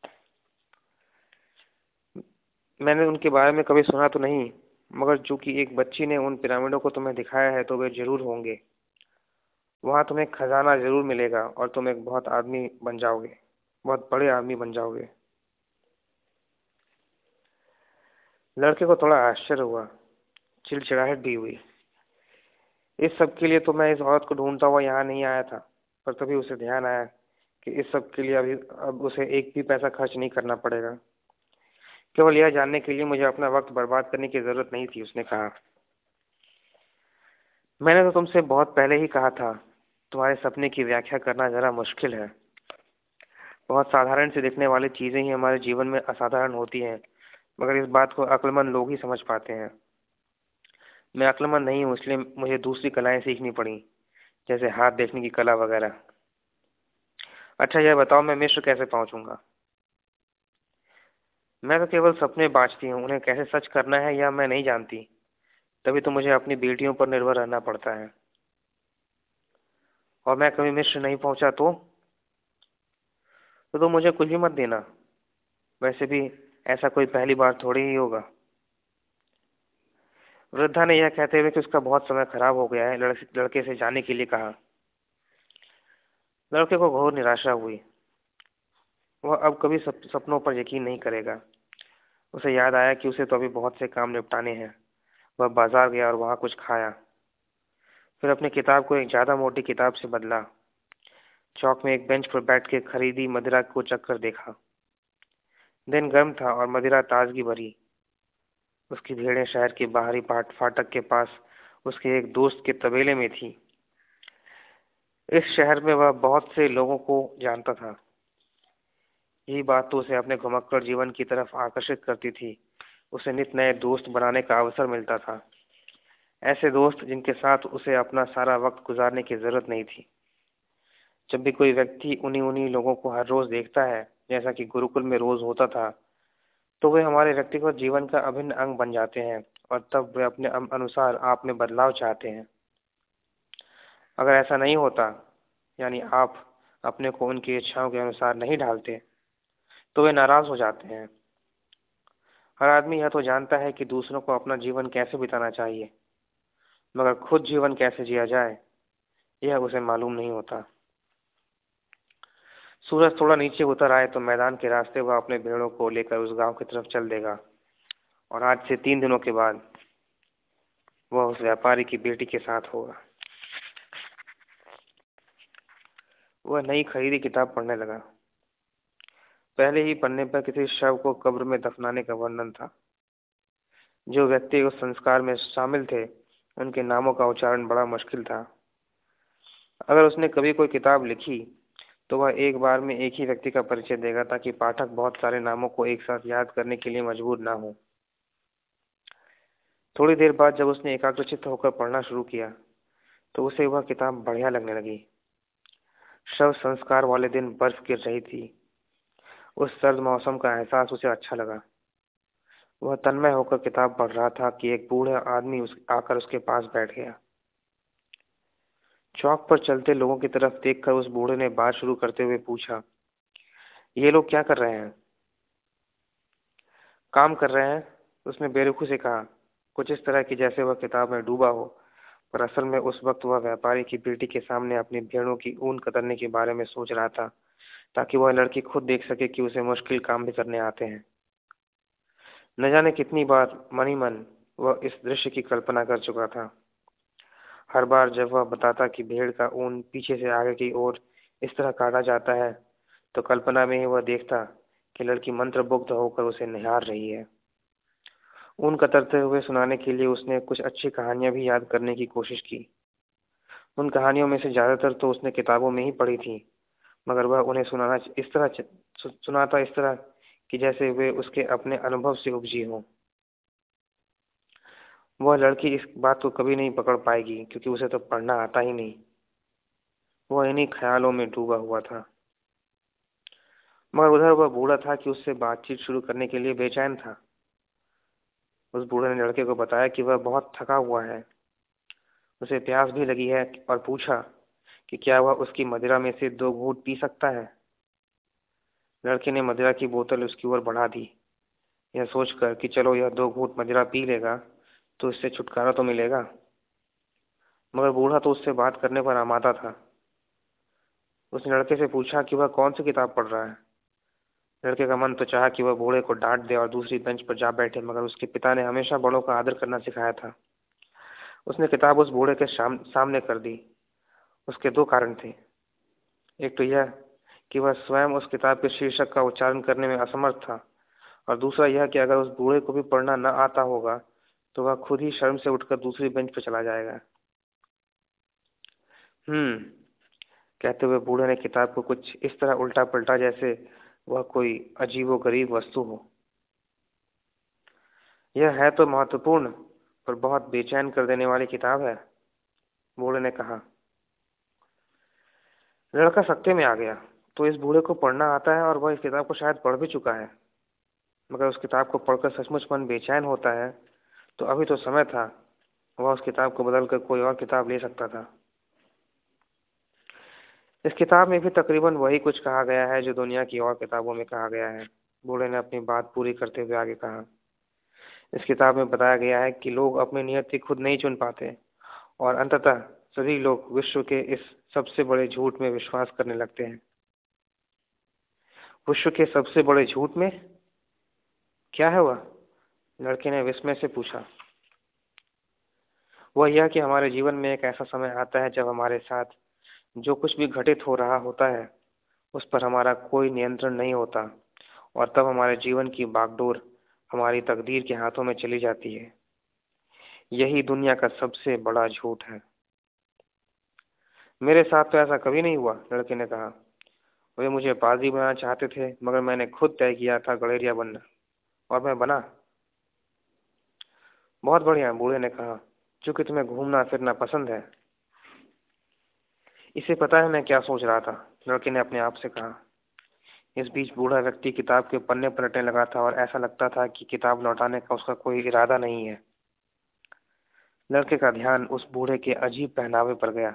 मैंने उनके बारे में कभी सुना तो नहीं, मगर चूंकि एक बच्ची ने उन पिरामिडों को तुम्हें दिखाया है तो वे जरूर होंगे। वहां तुम्हें खजाना जरूर मिलेगा और तुम एक बहुत आदमी बन जाओगे, बहुत बड़े आदमी बन जाओगे। लड़के को थोड़ा आश्चर्य हुआ, चिड़चिड़ाहट भी हुई। इस सब के लिए तो मैं इस औरत को ढूंढता हुआ यहाँ नहीं आया था। पर तभी उसे ध्यान आया कि इस सब के लिए अभी अब उसे एक भी पैसा खर्च नहीं करना पड़ेगा। केवल यह जानने के लिए मुझे अपना वक्त बर्बाद करने की जरूरत नहीं थी, उसने कहा। मैंने तो तुमसे बहुत पहले ही कहा था, तुम्हारे सपने की व्याख्या करना जरा मुश्किल है। बहुत साधारण से दिखने वाली चीजें ही हमारे जीवन में असाधारण होती हैं, मगर इस बात को अक्लमंद लोग ही समझ पाते हैं। मैं अक्लमंद नहीं हूँ, इसलिए मुझे दूसरी कलाएं सीखनी पड़ी, जैसे हाथ देखने की कला वगैरह। अच्छा यह बताओ, मैं मिस्र कैसे पहुंचूंगा? मैं तो केवल सपने बांचती हूँ, उन्हें कैसे सच करना है यह मैं नहीं जानती। तभी तो मुझे अपनी बेटियों पर निर्भर रहना पड़ता है। और मैं कभी मिस्र नहीं पहुंचा तो तो, तो मुझे कुछ भी मत देना। वैसे भी ऐसा कोई पहली बार थोड़ी ही होगा। वृद्धा ने यह कहते हुए कि उसका बहुत समय खराब हो गया है, लड़के लड़के से जाने के लिए कहा। लड़के को घोर निराशा हुई। वह अब कभी सप, सपनों पर यकीन नहीं करेगा। उसे याद आया कि उसे तो अभी बहुत से काम निपटाने हैं। वह बाजार गया और वहां कुछ खाया। फिर अपनी किताब को एक ज्यादा मोटी किताब से बदला। चौक में एक बेंच पर बैठ के खरीदी मदिरा को चक्कर देखा। दिन गर्म था और मदिरा ताजगी भरी। उसकी भेड़ें शहर के बाहरी पाट फाटक के पास उसके एक दोस्त के तबेले में थी। इस शहर में वह बहुत से लोगों को जानता था। यही बात तो उसे अपने घुमक्कड़ जीवन की तरफ आकर्षित करती थी। उसे नित नए दोस्त बनाने का अवसर मिलता था, ऐसे दोस्त जिनके साथ उसे अपना सारा वक्त गुजारने की जरूरत नहीं थी। जब भी कोई व्यक्ति उन्हीं उन्हीं लोगों को हर रोज देखता है, जैसा कि गुरुकुल में रोज होता था, तो वे हमारे व्यक्तिगत जीवन का अभिन्न अंग बन जाते हैं और तब वे अपने अम- अनुसार आप में बदलाव चाहते हैं। अगर ऐसा नहीं होता, यानी आप अपने को उनकी इच्छाओं के अनुसार नहीं ढालते, तो वे नाराज हो जाते हैं। हर आदमी यह तो जानता है कि दूसरों को अपना जीवन कैसे बिताना चाहिए, मगर खुद जीवन कैसे जिया जाए यह उसे मालूम नहीं होता। सूरज थोड़ा नीचे उतर आए तो मैदान के रास्ते वह अपने भेड़ों को लेकर उस गांव की तरफ चल देगा। और आज से तीन दिनों के बाद वह उस व्यापारी की बेटी के साथ होगा। वह नई खरीदी किताब पढ़ने लगा। पहले ही पन्ने पर किसी शव को कब्र में दफनाने का वर्णन था। जो व्यक्ति उस संस्कार में शामिल थे, उनके नामों का उच्चारण बड़ा मुश्किल था। अगर उसने कभी कोई किताब लिखी तो वह एक बार में एक ही व्यक्ति का परिचय देगा, ताकि पाठक बहुत सारे नामों को एक साथ याद करने के लिए मजबूर ना हो। थोड़ी देर बाद जब उसने एकाग्रचित्त होकर पढ़ना शुरू किया तो उसे वह किताब बढ़िया लगने लगी। शव संस्कार वाले दिन बर्फ गिर रही थी। उस सर्द मौसम का एहसास उसे अच्छा लगा। वह तन्मय होकर किताब पढ़ रहा था कि एक बूढ़ा आदमी उस आकर उसके पास बैठ गया। चौक पर चलते लोगों की तरफ देखकर उस बूढ़े ने बात शुरू करते हुए पूछा, ये लोग क्या कर रहे हैं? काम कर रहे हैं, उसने बेरुखी से कहा, कुछ इस तरह की जैसे वह किताब में डूबा हो। पर असल में उस वक्त वह व्यापारी की बेटी के सामने अपनी भेड़ों की ऊन कतरने के बारे में सोच रहा था, ताकि वह लड़की खुद देख सके कि उसे मुश्किल काम भी करने आते हैं। न जाने कितनी बार मन ही मन वह इस दृश्य की कल्पना कर चुका था। हर बार जब वह बताता कि भेड़ का ऊन पीछे से आगे की ओर इस तरह काटा जाता है, तो कल्पना में ही वह देखता कि लड़की मंत्रमुग्ध होकर उसे निहार रही है। ऊन कतरते हुए सुनाने के लिए उसने कुछ अच्छी कहानियां भी याद करने की कोशिश की। उन कहानियों में से ज्यादातर तो उसने किताबों में ही पढ़ी थी, मगर वह उन्हें सुनाना इस तरह सु- सुनाता इस तरह कि जैसे वे उसके अपने अनुभव से उपजी हो। वह लड़की इस बात को कभी नहीं पकड़ पाएगी, क्योंकि उसे तो पढ़ना आता ही नहीं। वह इन्हीं ख्यालों में डूबा हुआ था। मगर उधर वह बूढ़ा था कि उससे बातचीत शुरू करने के लिए बेचैन था। उस बूढ़े ने लड़के को बताया कि वह बहुत थका हुआ है, उसे प्यास भी लगी है, और पूछा कि क्या वह उसकी मदिरा में से दो घूंट पी सकता है। लड़के ने मदिरा की बोतल उसकी ओर बढ़ा दी, यह सोचकर कि चलो यह दो घूंट मदिरा पी लेगा तो इससे छुटकारा तो मिलेगा। मगर बूढ़ा तो उससे बात करने पर आमादा था। उसने लड़के से पूछा कि वह कौन सी किताब पढ़ रहा है। लड़के का मन तो चाहा कि वह बूढ़े को डांट दे और दूसरी बेंच पर जा बैठे, मगर उसके पिता ने हमेशा बड़ों का आदर करना सिखाया था। उसने किताब उस बूढ़े के साम, सामने कर दी। उसके दो कारण थे। एक तो यह कि वह स्वयं उस किताब के शीर्षक का उच्चारण करने में असमर्थ था, और दूसरा यह कि अगर उस बूढ़े को भी पढ़ना न आता होगा तो वह खुद ही शर्म से उठकर दूसरी बेंच पर चला जाएगा। हम्म कहते हुए बूढ़े ने किताब को कुछ इस तरह उल्टा पलटा जैसे वह कोई अजीबो गरीब वस्तु हो। यह है तो महत्वपूर्ण, पर बहुत बेचैन कर देने वाली किताब है, बूढ़े ने कहा। लड़का सत्ते में आ गया। तो इस बूढ़े को पढ़ना आता है और वह इस किताब को शायद पढ़ भी चुका है। मगर उस किताब को पढ़कर सचमुच मन बेचैन होता है तो अभी तो समय था, वह उस किताब को बदलकर कोई और किताब ले सकता था। इस किताब में भी तकरीबन वही कुछ कहा गया है जो दुनिया की और किताबों में कहा गया है, बूढ़े ने अपनी बात पूरी करते हुए आगे कहा। इस किताब में बताया गया है कि लोग अपनी नियति खुद नहीं चुन पाते, और अंततः सभी लोग विश्व के इस सबसे बड़े झूठ में विश्वास करने लगते हैं। विश्व के सबसे बड़े झूठ में? क्या है वह? लड़के ने विस्मय से पूछा। वह यह कि हमारे जीवन में एक ऐसा समय आता है जब हमारे साथ जो कुछ भी घटित हो रहा होता है उस पर हमारा कोई नियंत्रण नहीं होता, और तब हमारे जीवन की बागडोर हमारी तकदीर के हाथों में चली जाती है। यही दुनिया का सबसे बड़ा झूठ है। मेरे साथ तो ऐसा कभी नहीं हुआ, लड़के ने कहा। वे मुझे पादरी बनाना चाहते थे, मगर मैंने खुद तय किया था गलेरिया बनना, और मैं बना। बहुत बढ़िया, बूढ़े ने कहा। चूंकि तुम्हें घूमना फिरना पसंद है। इसे पता है मैं क्या सोच रहा था, लड़के ने अपने आप से कहा। इस बीच बूढ़ा व्यक्ति किताब के पन्ने पलटने लगा था, और ऐसा लगता था कि किताब लौटाने का उसका कोई इरादा नहीं है। लड़के का ध्यान उस बूढ़े के अजीब पहनावे पर गया।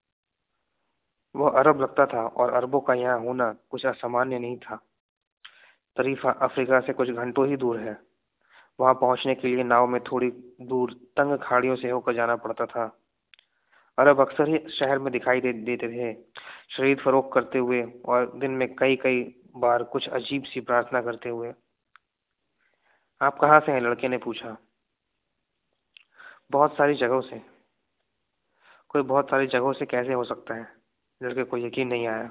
वह अरब लगता था, और अरबों का यहाँ होना कुछ असामान्य नहीं था। तरीफा अफ्रीका से कुछ घंटों ही दूर है। वहां पहुंचने के लिए नाव में थोड़ी दूर तंग खाड़ियों से होकर जाना पड़ता था। अरब अक्सर ही शहर में दिखाई दे, देते थे, खरीद फरोख्त करते हुए, और दिन में कई कई बार कुछ अजीब सी प्रार्थना करते हुए। आप कहाँ से हैं? लड़के ने पूछा। बहुत सारी जगहों से। कोई बहुत सारी जगहों से कैसे हो सकता है? लड़के को यकीन नहीं आया।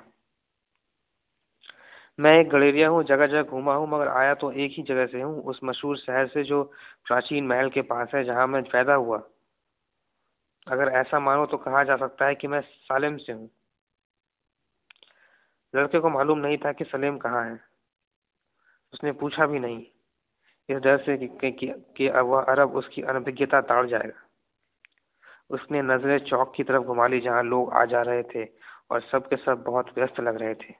मैं एक गलेरिया हूँ, जगह जगह घूमा हूँ, मगर आया तो एक ही जगह से हूँ, उस मशहूर शहर से जो प्राचीन महल के पास है, जहाँ मैं पैदा हुआ। अगर ऐसा मानो तो कहा जा सकता है कि मैं सालेम से हूँ। लड़के को मालूम नहीं था कि सलेम कहाँ है। उसने पूछा भी नहीं, इस डर से कि, कि, कि, कि वह अरब उसकी अनभिज्ञता ताड़ जाएगा। उसने नजरें चौक की तरफ घुमा ली, जहाँ लोग आ जा रहे थे और सब के सब बहुत व्यस्त लग रहे थे।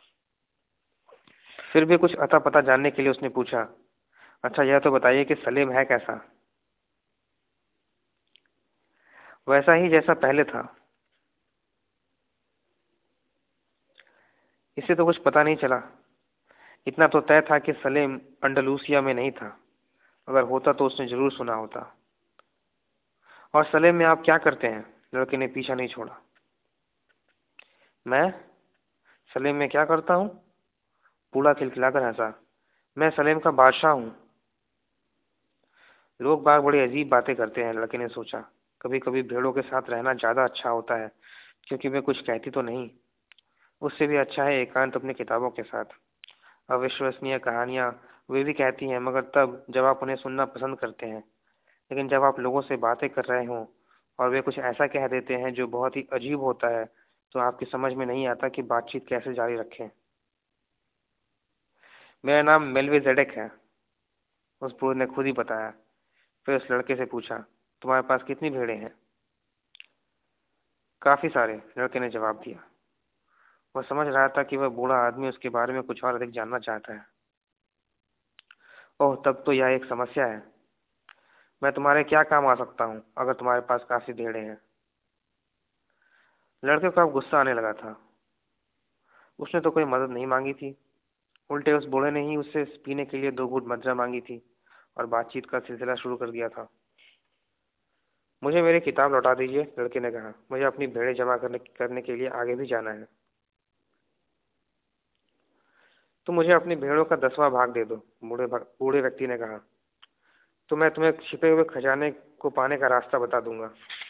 फिर भी कुछ अता पता जानने के लिए उसने पूछा, अच्छा यह तो बताइए कि सलीम है कैसा? वैसा ही जैसा पहले था। इससे तो कुछ पता नहीं चला। इतना तो तय था कि सलेम अंडलूसिया में नहीं था। अगर होता तो उसने जरूर सुना होता। और सलेम में आप क्या करते हैं? लड़के ने पीछा नहीं छोड़ा। मैं सलेम में क्या करता हूँ? बूढ़ा खिलखिलाकर हंसा। मैं सलेम का बादशाह हूँ। लोग बाग बड़ी अजीब बातें करते हैं, लड़के ने सोचा। कभी कभी भेड़ों के साथ रहना ज्यादा अच्छा होता है, क्योंकि वे कुछ कहती तो नहीं। उससे भी अच्छा है एकांत अपनी किताबों के साथ। अविश्वसनीय कहानियां वे भी कहती हैं, मगर तब जब आप उन्हें सुनना पसंद करते हैं। लेकिन जब आप लोगों से बातें कर रहे हों और वे कुछ ऐसा कह देते हैं जो बहुत ही अजीब होता है, तो आपकी समझ में नहीं आता कि बातचीत कैसे जारी रखें। मेरा नाम मेल्विजेडेक है, उस बूढ़े ने खुद ही बताया। फिर उस लड़के से पूछा, तुम्हारे पास कितनी भेड़ें हैं? काफी सारे, लड़के ने जवाब दिया। वह समझ रहा था कि वह बूढ़ा आदमी उसके बारे में कुछ और अधिक जानना चाहता है। ओह, तब तो यह एक समस्या है। मैं तुम्हारे क्या काम आ सकता हूँ अगर तुम्हारे पास काफी भेड़ें हैं? लड़के को अब गुस्सा आने लगा था। उसने तो कोई मदद नहीं मांगी थी। उल्टे उस बूढ़े ने ही उससे पीने के लिए दो घूंट मदिरा मांगी थी और बातचीत का सिलसिला शुरू कर दिया था। मुझे मेरी किताब लौटा दीजिए, लड़के ने कहा। मुझे अपनी भेड़ें जमा करने करने के लिए आगे भी जाना है। तो मुझे अपनी भेड़ों का दसवां भाग दे दो, बूढ़े बूढ़े व्यक्ति ने कहा। तो मैं तुम्हें छिपे हुए खजाने को पाने का रास्ता बता दूंगा।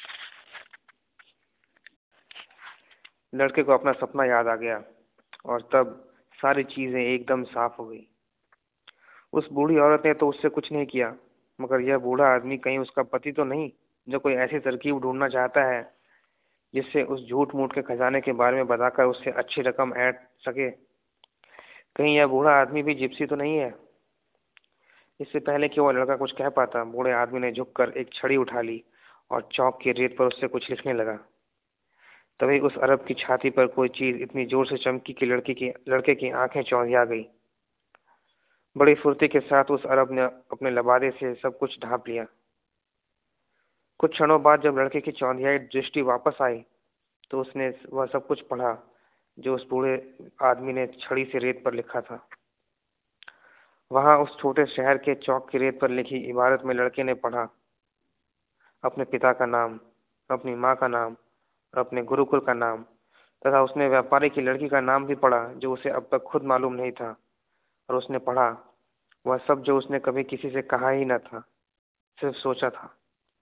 लड़के को अपना सपना याद आ गया और तब सारी चीजें एकदम साफ हो गई। उस बूढ़ी औरत ने तो उससे कुछ नहीं किया, मगर यह बूढ़ा आदमी कहीं उसका पति तो नहीं, जो कोई ऐसी तरकीब ढूंढना चाहता है जिससे उस झूठ मूठ के खजाने के बारे में बताकर उससे अच्छी रकम ऐंठ सके। कहीं यह बूढ़ा आदमी भी जिप्सी तो नहीं है? इससे पहले कि वह लड़का कुछ कह पाता, बूढ़े आदमी ने झुककर एक छड़ी उठा ली और चौक की रेत पर उससे कुछ लिखने लगा। तभी उस अरब की छाती पर कोई चीज इतनी जोर से चमकी कि लड़की की लड़के की आंखें चौंधिया गई। बड़ी फुर्ती के साथ उस अरब ने अपने लबादे से सब कुछ ढांप लिया। कुछ क्षणों बाद जब लड़के की चौंधियाई दृष्टि वापस आई, तो उसने वह सब कुछ पढ़ा जो उस बूढ़े आदमी ने छड़ी से रेत पर लिखा था। वहां उस छोटे शहर के चौक की रेत पर लिखी इबारत में लड़के ने पढ़ा, अपने पिता का नाम, अपनी माँ का नाम और अपने गुरुकुल का नाम, तथा उसने व्यापारी की लड़की का नाम भी पढ़ा जो उसे अब तक खुद मालूम नहीं था। और उसने पढ़ा वह सब जो उसने कभी किसी से कहा ही न था, सिर्फ सोचा था।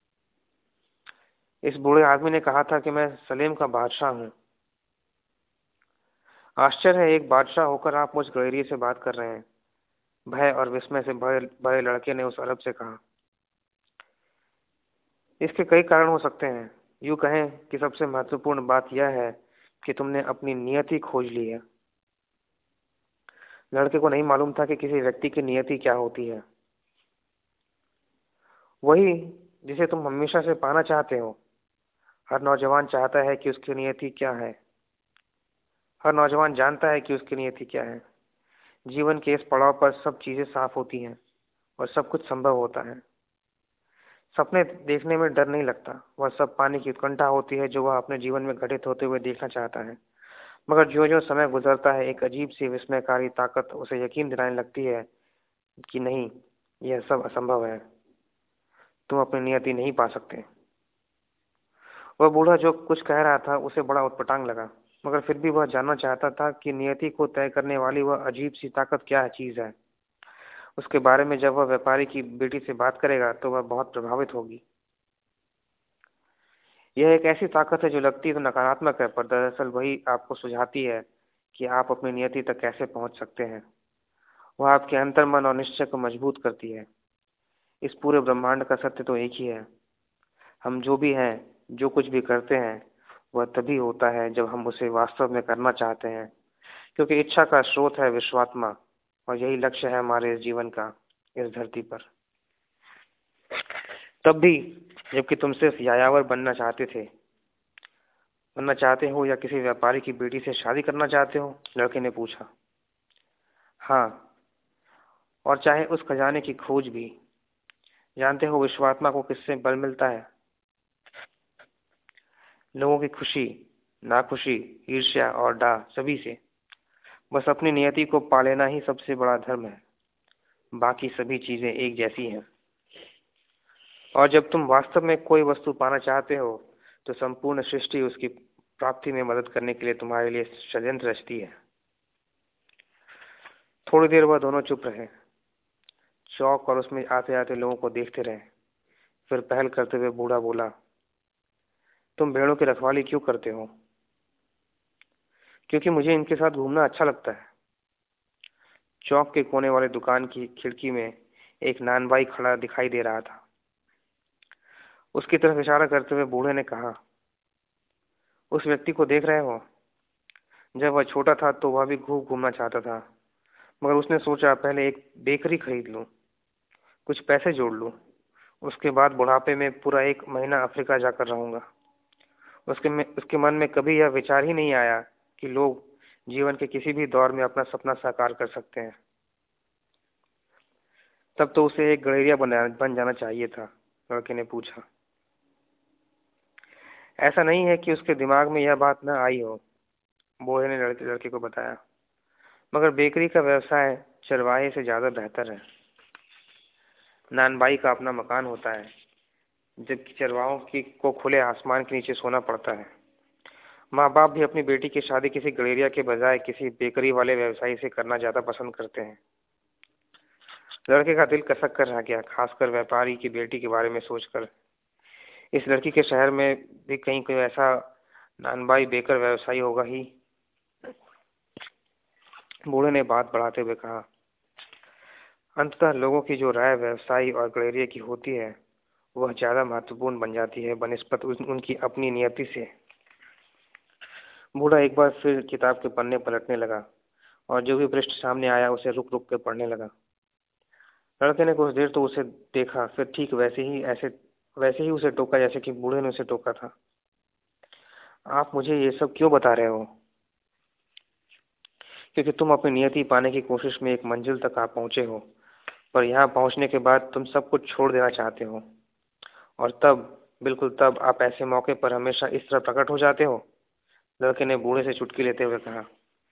इस बूढ़े आदमी ने कहा था कि मैं सलेम का बादशाह हूँ। आश्चर्य है, एक बादशाह होकर आप मुझ गैरिये से बात कर रहे हैं, भय और विस्मय से भरे भरे लड़के ने उस अरब से कहा। इसके कई कारण हो सकते हैं। यूं कहें कि सबसे महत्वपूर्ण बात यह है कि तुमने अपनी नियति खोज ली है। लड़के को नहीं मालूम था कि किसी व्यक्ति की नियति क्या होती है। वही जिसे तुम हमेशा से पाना चाहते हो। हर नौजवान चाहता है कि उसकी नियति क्या है। हर नौजवान जानता है कि उसकी नियति क्या है। जीवन के इस पड़ाव पर सब चीजें साफ होती हैं और सब कुछ संभव होता है। सपने देखने में डर नहीं लगता, वह सब पाने की उत्कंठा होती है जो वह अपने जीवन में घटित होते हुए देखना चाहता है। मगर जो जो समय गुजरता है, एक अजीब सी विस्मयकारी ताकत उसे यकीन दिलाने लगती है कि नहीं, यह सब असंभव है। तुम अपनी नियति नहीं पा सकते। वह बूढ़ा जो कुछ कह रहा था उसे बड़ा उटपटांग लगा, मगर फिर भी वह जानना चाहता था कि नियति को तय करने वाली वह अजीब सी ताकत क्या चीज है। उसके बारे में जब वह व्यापारी की बेटी से बात करेगा तो वह बहुत प्रभावित होगी। यह एक ऐसी ताकत है जो लगती तो नकारात्मक है, पर दरअसल वही आपको सुझाती है कि आप अपनी नियति तक कैसे पहुंच सकते हैं। वह आपके अंतर्मन और निश्चय को मजबूत करती है। इस पूरे ब्रह्मांड का सत्य तो एक ही है। हम जो भी हैं, जो कुछ भी करते हैं, वह तभी होता है जब हम उसे वास्तव में करना चाहते हैं, क्योंकि इच्छा का स्रोत है विश्वात्मा, और यही लक्ष्य है हमारे इस जीवन का इस धरती पर। तब भी जबकि तुम सिर्फ यायावर बनना चाहते थे बनना चाहते हो या किसी व्यापारी की बेटी से शादी करना चाहते हो? लड़के ने पूछा। हाँ, और चाहे उस खजाने की खोज भी। जानते हो विश्वात्मा को किससे बल मिलता है? लोगों की खुशी, नाखुशी, ईर्ष्या और डाह, सभी से। बस अपनी नियति को पा लेना ही सबसे बड़ा धर्म है, बाकी सभी चीजें एक जैसी हैं। और जब तुम वास्तव में कोई वस्तु पाना चाहते हो तो संपूर्ण सृष्टि उसकी प्राप्ति में मदद करने के लिए तुम्हारे लिए षड्यंत्र रचती है। थोड़ी देर वह दोनों चुप रहे, चौक और उसमें आते आते लोगों को देखते रहे। फिर पहल करते हुए बूढ़ा बोला, तुम भेड़ों की रखवाली क्यों करते हो? क्योंकि मुझे इनके साथ घूमना अच्छा लगता है। चौक के कोने वाले दुकान की खिड़की में एक नानबाई खड़ा दिखाई दे रहा था। उसकी तरफ इशारा करते हुए बूढ़े ने कहा, उस व्यक्ति को देख रहे हो? जब वह छोटा था तो वह भी खूब घूमना चाहता था, मगर उसने सोचा पहले एक बेकरी खरीद लूं, कुछ पैसे जोड़ लूं, उसके बाद बुढ़ापे में पूरा एक महीना अफ्रीका जाकर रहूंगा। उसके में उसके मन में कभी यह विचार ही नहीं आया कि लोग जीवन के किसी भी दौर में अपना सपना साकार कर सकते हैं। तब तो उसे एक गड़ेरिया बना बन जाना चाहिए था, लड़के ने पूछा। ऐसा नहीं है कि उसके दिमाग में यह बात न आई हो, बूढ़े ने लड़के लड़के को बताया, मगर बेकरी का व्यवसाय चरवाहे से ज्यादा बेहतर है। नानबाई का अपना मकान होता है, जबकि चरवाहों की को खुले आसमान के नीचे सोना पड़ता है। माँ बाप भी अपनी बेटी की शादी किसी गड़ेरिया के बजाय किसी बेकरी वाले व्यवसायी से करना ज्यादा पसंद करते हैं। लड़के का दिल कसक कर रह गया, खासकर व्यापारी की बेटी के बारे में सोचकर। इस लड़की के शहर में भी कहीं कोई ऐसा नानबाई बेकर व्यवसायी होगा ही। बूढ़े ने बात बढ़ाते हुए कहा, अंततः लोगों की जो राय व्यवसायी और गड़ेरिया की होती है वह ज्यादा महत्वपूर्ण बन जाती है बनिस्बत उन, उनकी अपनी नियति से। बूढ़ा एक बार फिर किताब के पन्ने पलटने लगा और जो भी पृष्ठ सामने आया उसे रुक रुक कर पढ़ने लगा। लड़के ने कुछ देर तो उसे देखा, फिर ठीक वैसे ही ऐसे वैसे ही उसे टोका जैसे कि बूढ़े ने उसे टोका था। आप मुझे ये सब क्यों बता रहे हो? क्योंकि तुम अपनी नियति पाने की कोशिश में एक मंजिल तक आ पहुंचे हो, पर यहाँ पहुंचने के बाद तुम सब कुछ छोड़ देना चाहते हो। और तब, बिल्कुल तब आप ऐसे मौके पर हमेशा इस तरह प्रकट हो जाते हो। लड़के ने बूढ़े से चुटकी लेते हुए कहा,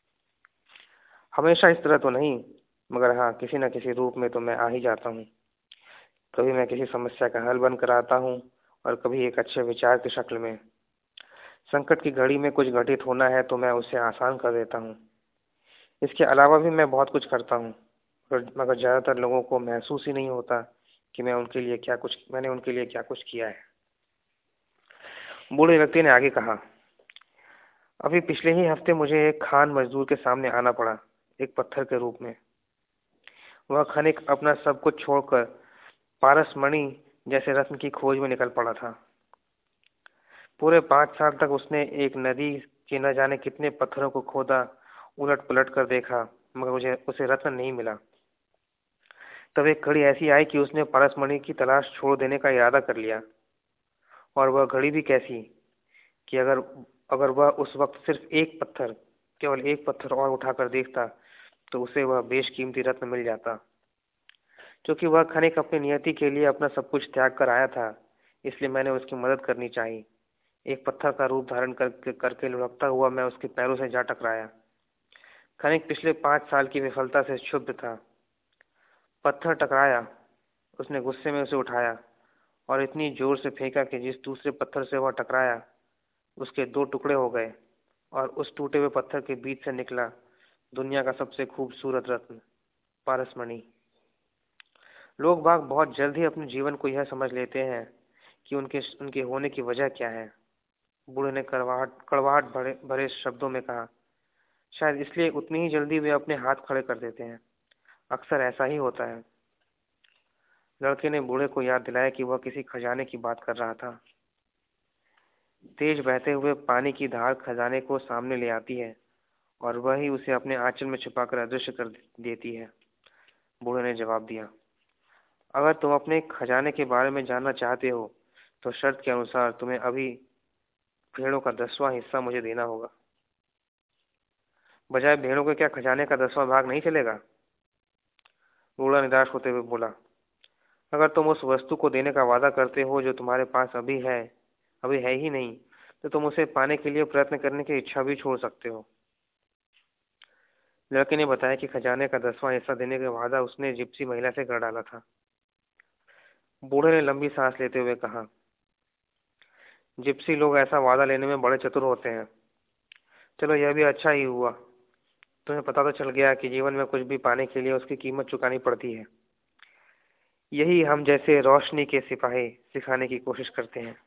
हमेशा इस तरह तो नहीं, मगर हाँ, किसी न किसी रूप में तो मैं आ ही जाता हूँ। कभी मैं किसी समस्या का हल बनकर आता हूँ और कभी एक अच्छे विचार की शक्ल में। संकट की घड़ी में कुछ घटित होना है तो मैं उसे आसान कर देता हूँ। इसके अलावा भी मैं बहुत कुछ करता हूँ, मगर ज्यादातर लोगों को महसूस ही नहीं होता कि मैं उनके लिए क्या कुछ मैंने उनके लिए क्या कुछ किया है। बूढ़े व्यक्ति ने आगे कहा, अभी पिछले ही हफ्ते मुझे एक खान मजदूर के सामने आना पड़ा, एक पत्थर के रूप में। वह खनिक अपना सब कुछ छोड़कर पारसमणि जैसे रत्न की खोज में निकल पड़ा था। पूरे पांच साल तक उसने एक नदी के न जाने कितने पत्थरों को खोदा, उलट पलट कर देखा, मगर मुझे उसे रत्न नहीं मिला। तब एक घड़ी ऐसी आई कि उसने पारसमणि की तलाश छोड़ देने का इरादा कर लिया। और वह घड़ी भी कैसी कि अगर अगर वह उस वक्त सिर्फ एक पत्थर केवल एक पत्थर और उठाकर देखता तो उसे वह बेशकीमती रत्न मिल जाता। क्योंकि वह खनिक अपनी नियति के लिए अपना सब कुछ त्याग कर आया था, इसलिए मैंने उसकी मदद करनी चाहिए। एक पत्थर का रूप धारण करके करके लुढ़कता हुआ मैं उसके पैरों से जा टकराया। खनिक पिछले पांच साल की विफलता से क्षुब्ध था। पत्थर टकराया, उसने गुस्से में उसे उठाया और इतनी जोर से फेंका कि जिस दूसरे पत्थर से वह टकराया उसके दो टुकड़े हो गए, और उस टूटे हुए पत्थर के बीच से निकला दुनिया का सबसे खूबसूरत रत्न, पारसमणि। लोग बाग बहुत जल्द ही अपने जीवन को यह समझ लेते हैं कि उनके उनके होने की वजह क्या है। बूढ़े ने कड़वाहट कड़वाहट भरे भरे शब्दों में कहा, शायद इसलिए उतनी ही जल्दी वे अपने हाथ खड़े कर देते हैं। अक्सर ऐसा ही होता है। लड़के ने बूढ़े को याद दिलाया कि वह किसी खजाने की बात कर रहा था। तेज बहते हुए पानी की धार खजाने को सामने ले आती है और वह ही उसे अपने आंचल में छुपाकर अदृश्य कर देती है। बूढ़े ने जवाब दिया, अगर तुम अपने खजाने के बारे में जानना चाहते हो तो शर्त के अनुसार तुम्हें अभी भेड़ों का दसवां हिस्सा मुझे देना होगा। बजाय भेड़ों के क्या खजाने का दसवां भाग नहीं चलेगा? बूढ़ा निराश होते हुए बोला, अगर तुम उस वस्तु को देने का वादा करते हो जो तुम्हारे पास अभी है अभी है ही नहीं, तो तुम उसे पाने के लिए प्रयत्न करने की इच्छा भी छोड़ सकते हो। लड़के ने बताया कि खजाने का दसवां हिस्सा देने का वादा उसने जिप्सी महिला से कर डाला था। बूढ़े ने लंबी सांस लेते हुए कहा, जिप्सी लोग ऐसा वादा लेने में बड़े चतुर होते हैं। चलो, यह भी अच्छा ही हुआ। तुम्हें पता तो चल गया कि जीवन में कुछ भी पाने के लिए उसकी कीमत चुकानी पड़ती है। यही हम जैसे रोशनी के सिपाही सिखाने की कोशिश करते हैं।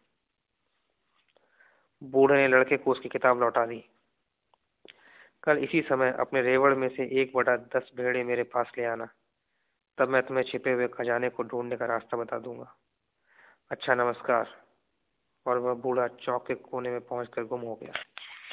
बूढ़े ने लड़के को उसकी किताब लौटा दी। कल इसी समय अपने रेवड़ में से एक बटा दस भेड़े मेरे पास ले आना, तब मैं तुम्हें छिपे हुए खजाने को ढूंढने का रास्ता बता दूंगा। अच्छा, नमस्कार। और वह बूढ़ा चौक के कोने में पहुंचकर गुम हो गया।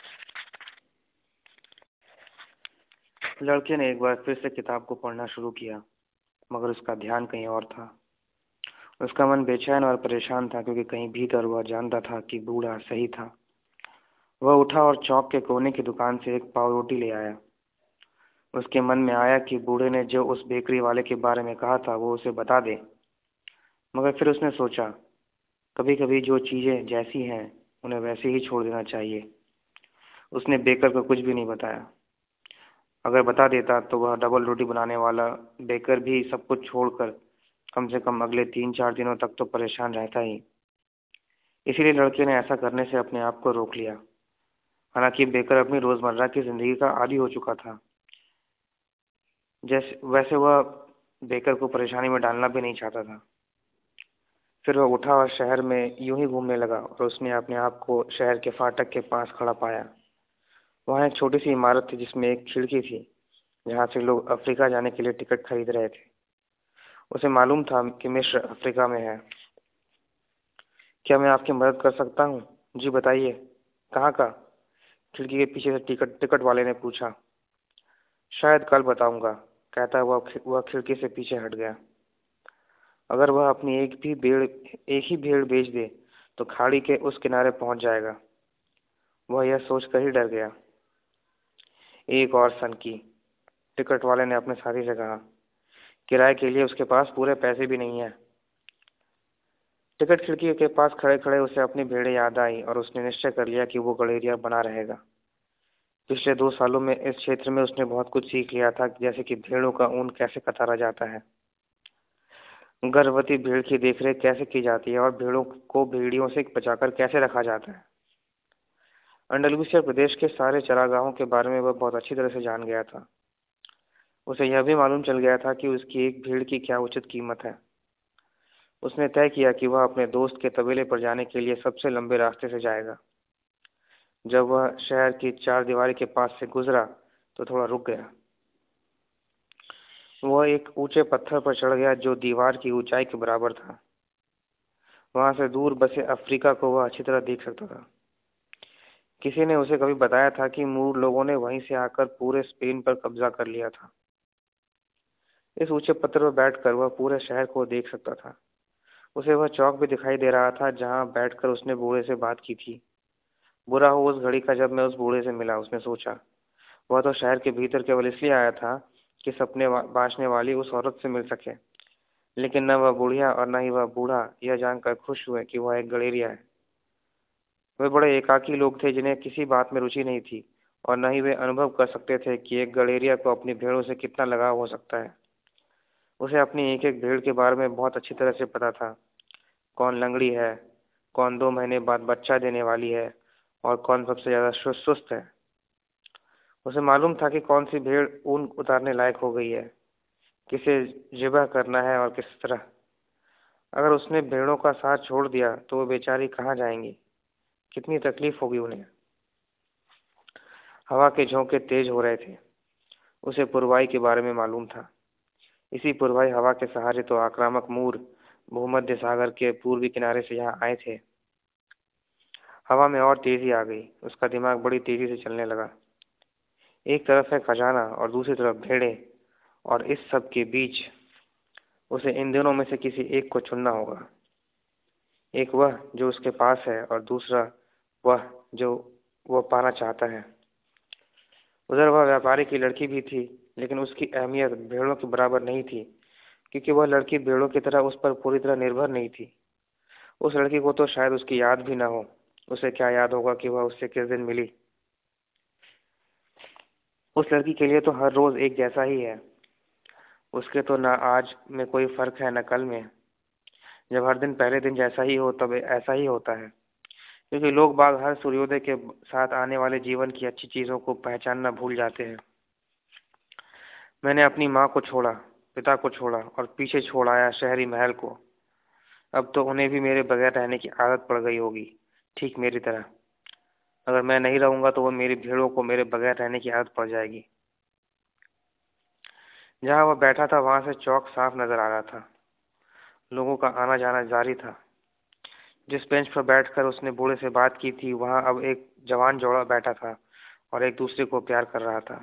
लड़के ने एक बार फिर से किताब को पढ़ना शुरू किया, मगर उसका ध्यान कहीं और था। उसका मन बेचैन और परेशान था, क्योंकि कहीं भीतर वह जानता था कि बूढ़ा सही था। वह उठा और चौक के कोने की दुकान से एक पाव रोटी ले आया। उसके मन में आया कि बूढ़े ने जो उस बेकरी वाले के बारे में कहा था वो उसे बता दे। मगर फिर उसने सोचा, कभी कभी जो चीजें जैसी हैं उन्हें वैसे ही छोड़ देना चाहिए। उसने बेकर को कुछ भी नहीं बताया। अगर बता देता तो वह डबल रोटी बनाने वाला बेकर भी सब कुछ छोड़कर कम से कम अगले तीन चार दिनों तक तो परेशान रहता ही। इसीलिए लड़के ने ऐसा करने से अपने आप को रोक लिया। हालांकि बेकर अपनी रोजमर्रा की जिंदगी का आदी हो चुका था, जैसे वैसे वह बेकर को परेशानी में डालना भी नहीं चाहता था। फिर वह उठा और शहर में यूं ही घूमने लगा, और उसने अपने आप को शहर के फाटक के पास खड़ा पाया। वहाँ एक छोटी सी इमारत थी जिसमें एक खिड़की थी, जहाँ से लोग अफ्रीका जाने के लिए टिकट खरीद रहे थे। उसे मालूम था कि मिस्र अफ्रीका में है। क्या मैं आपकी मदद कर सकता हूँ? जी बताइए, कहाँ का? खिड़की के पीछे से टिकट टिकट वाले ने पूछा। शायद कल बताऊंगा, कहता हुआ वह वह खिड़की से पीछे हट गया। अगर वह अपनी एक भी भेड़ एक ही भेड़ बेच दे तो खाड़ी के उस किनारे पहुंच जाएगा। वह यह सोचकर ही डर गया। एक और सनकी, टिकट वाले ने अपने साथी से कहा। किराए के लिए उसके पास पूरे पैसे भी नहीं है। टिकट खिड़की के पास खड़े खड़े उसे अपनी भेड़ें याद आई, और उसने निश्चय कर लिया कि वो गड़ेरिया बना रहेगा। पिछले दो सालों में इस क्षेत्र में उसने बहुत कुछ सीख लिया था, जैसे कि भेड़ों का ऊन कैसे कतारा जाता है, गर्भवती भेड़ की देखरेख कैसे की जाती है, और भेड़ों को भेड़ियों से बचाकर कैसे रखा जाता है। अंडलूसिया प्रदेश के सारे चरागाहों के बारे में वह बहुत अच्छी तरह से जान गया था। उसे यह भी मालूम चल गया था कि उसकी एक भेड़ की क्या उचित कीमत है। उसने तय किया कि वह अपने दोस्त के तबेले पर जाने के लिए सबसे लंबे रास्ते से जाएगा। जब वह शहर की चार दीवारी के पास से गुजरा तो थोड़ा रुक गया। वह एक ऊंचे पत्थर पर चढ़ गया जो दीवार की ऊंचाई के बराबर था। वहां से दूर बसे अफ्रीका को वह अच्छी तरह देख सकता था। किसी ने उसे कभी बताया था कि मूर लोगों ने वहीं से आकर पूरे स्पेन पर कब्जा कर लिया था। इस ऊंचे पत्थर पर बैठकर वह पूरे शहर को देख सकता था। उसे वह चौक भी दिखाई दे रहा था जहां बैठकर उसने बूढ़े से बात की थी। बुरा हो उस घड़ी का जब मैं उस बूढ़े से मिला, उसने सोचा। वह तो शहर के भीतर केवल इसलिए आया था कि सपने वा, बांचने वाली उस औरत से मिल सके। लेकिन न वह बुढ़िया और न ही वह बूढ़ा यह जानकर खुश हुए कि वह एक गडेरिया है। वे बड़े एकाकी लोग थे जिन्हें किसी बात में रुचि नहीं थी, और न ही वे अनुभव कर सकते थे कि एक गडेरिया को अपनी भेड़ों से कितना लगाव हो सकता है। उसे अपनी एक एक भेड़ के बारे में बहुत अच्छी तरह से पता था। कौन लंगड़ी है, कौन दो महीने बाद बच्चा देने वाली है, और कौन सबसे ज्यादा सुस्त सुस्त है। उसे मालूम था कि कौन सी भेड़ ऊन उतारने लायक हो गई है, किसे जिबा करना है और किस तरह। अगर उसने भेड़ों का साथ छोड़ दिया तो वो बेचारी कहाँ जाएंगी, कितनी तकलीफ होगी उन्हें। हवा के झोंके तेज हो रहे थे। उसे पुरवाई के बारे में मालूम था। इसी पुरवाई हवा के सहारे तो आक्रामक मूर भूमध्य सागर के पूर्वी किनारे से यहाँ आए थे। हवा में और तेजी आ गई। उसका दिमाग बड़ी तेजी से चलने लगा। एक तरफ है खजाना और दूसरी तरफ भेड़े, और इस सब के बीच उसे इन दोनों में से किसी एक को चुनना होगा। एक वह जो उसके पास है, और दूसरा वह जो वह पाना चाहता है। उधर वह व्यापारी की लड़की भी थी, लेकिन उसकी अहमियत भेड़ों के बराबर नहीं थी, क्योंकि वह लड़की भेड़ों की तरह उस पर पूरी तरह निर्भर नहीं थी। उस लड़की को तो शायद उसकी याद भी ना हो। उसे क्या याद होगा कि वह उससे किस दिन मिली। उस लड़की के लिए तो हर रोज एक जैसा ही है। उसके तो ना आज में कोई फर्क है न कल में। जब हर दिन पहले दिन जैसा ही हो तब ऐसा ही होता है, क्योंकि लोग बाग हर सूर्योदय के साथ आने वाले जीवन की अच्छी चीजों को पहचानना भूल जाते हैं। मैंने अपनी माँ को छोड़ा, पिता को छोड़ा और पीछे छोड़ आया शहरी महल को। अब तो उन्हें भी मेरे बगैर रहने की आदत पड़ गई होगी, ठीक मेरी तरह। अगर मैं नहीं रहूंगा तो वो मेरी भेड़ों को मेरे बगैर रहने की आदत पड़ जाएगी। जहाँ वह बैठा था वहां से चौक साफ नजर आ रहा था। लोगों का आना जाना जारी था। जिस बेंच पर बैठकर उसने बूढ़े से बात की थी वहां अब एक जवान जोड़ा बैठा था और एक दूसरे को प्यार कर रहा था।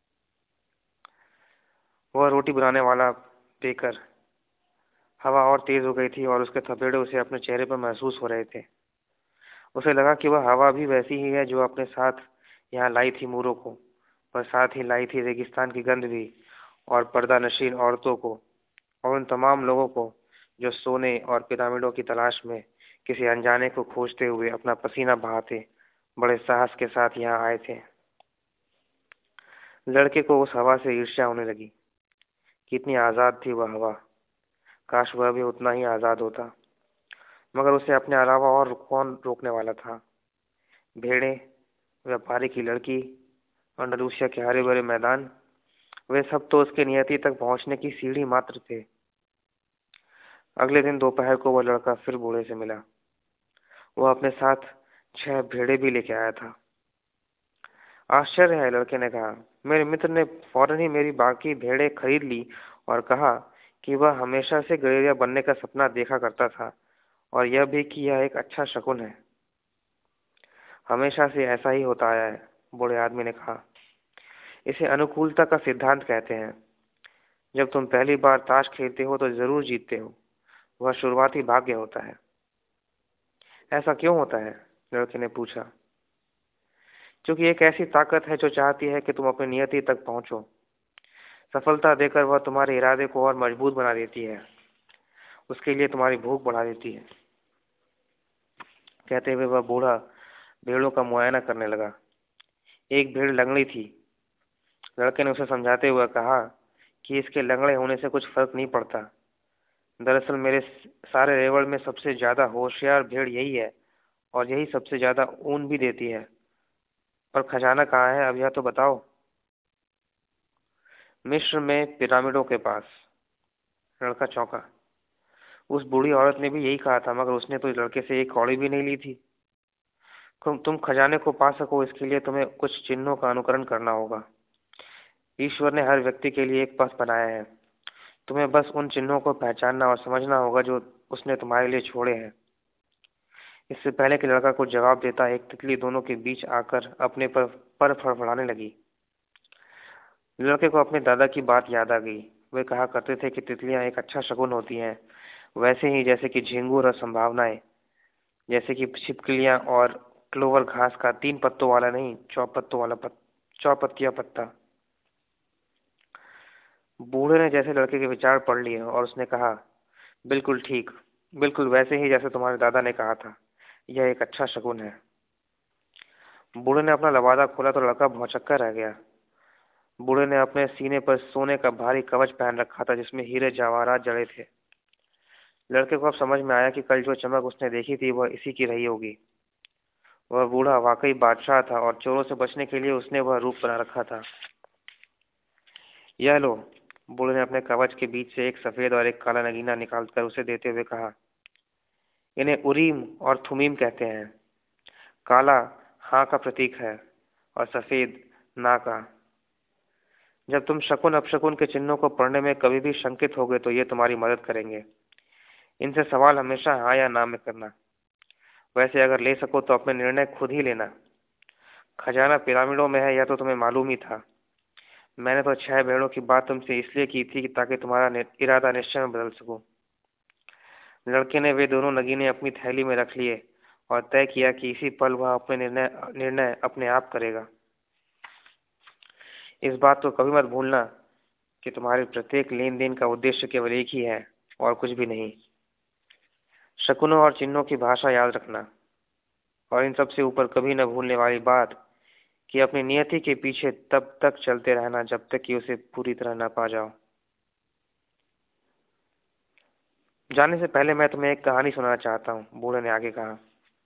वह रोटी बनाने वाला बेकर। हवा और तेज हो गई थी और उसके थपेड़े उसे अपने चेहरे पर महसूस हो रहे थे। उसे लगा कि वह हवा भी वैसी ही है जो अपने साथ यहाँ लाई थी मूरों को, पर साथ ही लाई थी रेगिस्तान की गंध भी, और पर्दा नशीन औरतों को, और उन तमाम लोगों को जो सोने और पिरामिडों की तलाश में किसी अनजाने को खोजते हुए अपना पसीना बहाते बड़े साहस के साथ यहाँ आए थे। लड़के को उस हवा से ईर्ष्या होने लगी। कितनी आजाद थी वह हवा। काश वह भी उतना ही आजाद होता। मगर उसे अपने अलावा और कौन रोकने वाला था? भेड़े, व्यापारी की लड़की, अंडलूसिया के हरे भरे मैदान, वे सब तो उसके नियति तक पहुंचने की सीढ़ी मात्र थे। अगले दिन दोपहर को वह लड़का फिर बूढ़े से मिला। वह अपने साथ छह भेड़े भी लेके आया था। आश्चर्य है, लड़के ने कहा। मेरे मित्र ने फौरन ही मेरी बाकी भेड़ें खरीद ली और कहा कि वह हमेशा से गड़ेरिया बनने का सपना देखा करता था, और यह भी कि यह एक अच्छा शकुन है। हमेशा से ऐसा ही होता आया है, बूढ़े आदमी ने कहा। इसे अनुकूलता का सिद्धांत कहते हैं। जब तुम पहली बार ताश खेलते हो तो जरूर जीतते हो। वह शुरुआती भाग्य होता है। ऐसा क्यों होता है? लड़के ने पूछा। क्योंकि एक ऐसी ताकत है जो चाहती है कि तुम अपनी नियति तक पहुंचो। सफलता देकर वह तुम्हारे इरादे को और मजबूत बना देती है। उसके लिए तुम्हारी भूख बढ़ा देती है। कहते हुए वह बूढ़ा भेड़ों का मुआयना करने लगा। एक भेड़ लंगड़ी थी। लड़के ने उसे समझाते हुए कहा कि इसके लंगड़े होने से कुछ फर्क नहीं पड़ता। दरअसल मेरे सारे रेवड़ में सबसे ज्यादा होशियार भेड़ यही है, और यही सबसे ज्यादा ऊन भी देती है। पर खजाना कहाँ है, अब यह तो बताओ। मिस्र में पिरामिडों के पास। लड़का चौंका। उस बूढ़ी औरत ने भी यही कहा था, मगर उसने तो लड़के से एक कौड़ी भी नहीं ली थी। तुम तुम खजाने को पा सको इसके लिए तुम्हें कुछ चिन्हों का अनुकरण करना होगा। ईश्वर ने हर व्यक्ति के लिए एक पथ बनाया है। तुम्हें बस उन चिन्हों को पहचानना और समझना होगा जो उसने तुम्हारे लिए छोड़े हैं। इससे पहले कि लड़का कुछ जवाब देता, एक तितली दोनों के बीच आकर अपने पर पर फड़फड़ाने लगी। लड़के को अपने दादा की बात याद आ गई। वे कहा करते थे कि तितलियां एक अच्छा शगुन होती हैं, वैसे ही जैसे कि झिंगुर और संभावनाएं, जैसे कि छिपकलियां और क्लोवर घास का तीन पत्तों वाला नहीं, चौपत्तों वाला पत, चौपत्तिया पत्ता। बूढ़े ने जैसे लड़के के विचार पढ़ लिए और उसने कहा, बिल्कुल ठीक, बिल्कुल वैसे ही जैसे तुम्हारे दादा ने कहा था। यह एक अच्छा शगुन है। बूढ़े ने अपना लबादा खोला तो लड़का भौचक्का रह गया। बूढ़े ने अपने सीने पर सोने का भारी कवच पहन रखा था जिसमें हीरे जवाहरात जड़े थे। लड़के को अब समझ में आया कि कल जो चमक उसने देखी थी वह इसी की रही होगी। वह बूढ़ा वाकई बादशाह था और चोरों से बचने के लिए उसने वह रूप बना रखा था। यह लो। बूढ़े ने अपने कवच के बीच से एक सफेद और एक काला नगीना निकालकर उसे देते हुए कहा। इन्हें उरीम और थुमीम कहते हैं। काला हाँ का प्रतीक है और सफेद ना का। जब तुम शकुन अपशकुन के चिन्हों को पढ़ने में कभी भी शंकित होगे तो ये तुम्हारी मदद करेंगे। इनसे सवाल हमेशा हाँ या ना में करना। वैसे अगर ले सको तो अपने निर्णय खुद ही लेना। खजाना पिरामिडों में है, यह तो तुम्हें मालूम ही था। मैंने तो छह भेड़ों की बात तुमसे इसलिए की थी कि ताकि तुम्हारा नि, इरादा निश्चय में बदल सकूं। लड़के ने वे दोनों नगीने अपनी थैली में रख लिए और तय किया कि इसी पल वह अपने निर्णय निर्णय अपने आप करेगा। इस बात को कभी मत भूलना कि तुम्हारे प्रत्येक लेन देन का उद्देश्य केवल एक ही है और कुछ भी नहीं। शकुनों और चिन्हों की भाषा याद रखना, और इन सबसे ऊपर कभी न भूलने वाली बात कि अपनी नियति के पीछे तब तक चलते रहना जब तक कि उसे पूरी तरह न पा जाओ। जाने से पहले मैं तुम्हें एक कहानी सुनाना चाहता हूँ, बूढ़े ने आगे कहा।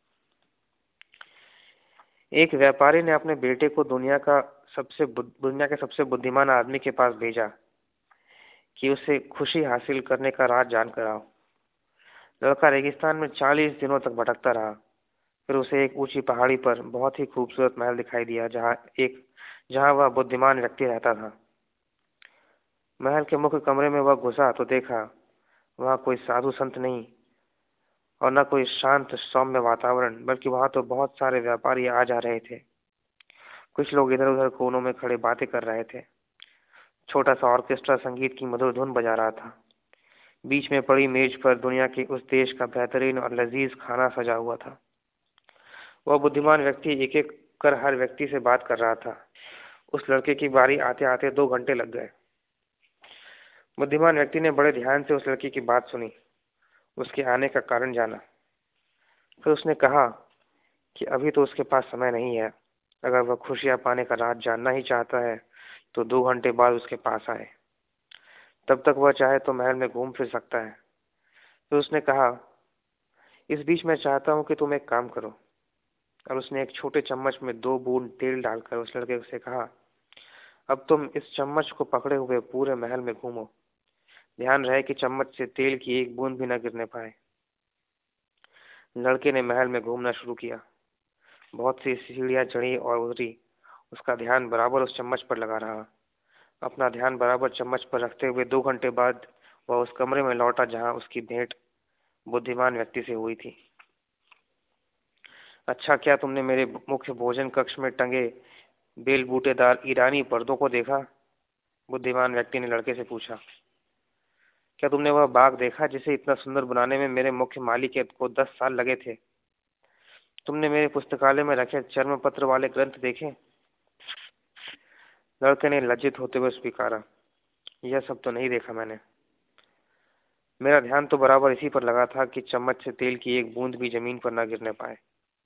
एक व्यापारी ने अपने बेटे को दुनिया का सबसे दुनिया के सबसे बुद्धिमान आदमी के पास भेजा कि उसे खुशी हासिल करने का राज जान कर आओ। लड़का रेगिस्तान में चालीस दिनों तक भटकता रहा। फिर उसे एक ऊंची पहाड़ी पर बहुत ही खूबसूरत महल दिखाई दिया, जहाँ एक जहाँ वह बुद्धिमान व्यक्ति रहता था। महल के मुख्य कमरे में वह घुसा तो देखा वहाँ कोई साधु संत नहीं और न कोई शांत सौम्य वातावरण, बल्कि वहाँ तो बहुत सारे व्यापारी आ जा रहे थे। कुछ लोग इधर उधर कोनों में खड़े बातें कर रहे थे। छोटा सा ऑर्केस्ट्रा संगीत की मधुर धुन बजा रहा था। बीच में पड़ी मेज पर दुनिया के उस देश का बेहतरीन और लजीज खाना सजा हुआ था। वह बुद्धिमान व्यक्ति एक एक कर हर व्यक्ति से बात कर रहा था। उस लड़के की बारी आते आते दो घंटे लग गए। बुद्धिमान व्यक्ति ने बड़े ध्यान से उस लड़की की बात सुनी, उसके आने का कारण जाना। फिर उसने कहा कि अभी तो उसके पास समय नहीं है। अगर वह खुशियां पाने का राज जानना ही चाहता है तो दो घंटे बाद उसके पास आए। तब तक वह चाहे तो महल में घूम फिर सकता है। फिर उसने कहा, इस बीच मैं चाहता हूँ कि तुम एक काम करो। और उसने एक छोटे चम्मच में दो बूंद तेल डालकर उस लड़के से कहा, अब तुम इस चम्मच को पकड़े हुए पूरे महल में घूमो। ध्यान रहे कि चम्मच से तेल की एक बूंद भी न गिरने पाए। लड़के ने महल में घूमना शुरू किया। बहुत सी सीढ़ियां चढ़ी और उतरी। उसका ध्यान बराबर उस चम्मच पर लगा रहा। अपना ध्यान बराबर चम्मच पर रखते हुए दो घंटे बाद वह उस कमरे में लौटा जहां उसकी भेंट बुद्धिमान व्यक्ति से हुई थी। अच्छा, क्या तुमने मेरे मुख्य भोजन कक्ष में टंगे बेल बूटेदार ईरानी पर्दों को देखा? बुद्धिमान व्यक्ति ने लड़के से पूछा। क्या तुमने वह बाग देखा जिसे इतना सुंदर बनाने में मेरे मुख्य मालिक को दस साल लगे थे? तुमने मेरे पुस्तकालय में रखे चर्म पत्र वाले ग्रंथ देखे? लड़के ने लज्जित होते हुए स्वीकारा, यह सब तो नहीं देखा मैंने। मेरा ध्यान तो बराबर इसी पर लगा था कि चम्मच से तेल की एक बूंद भी जमीन पर न गिरने पाए।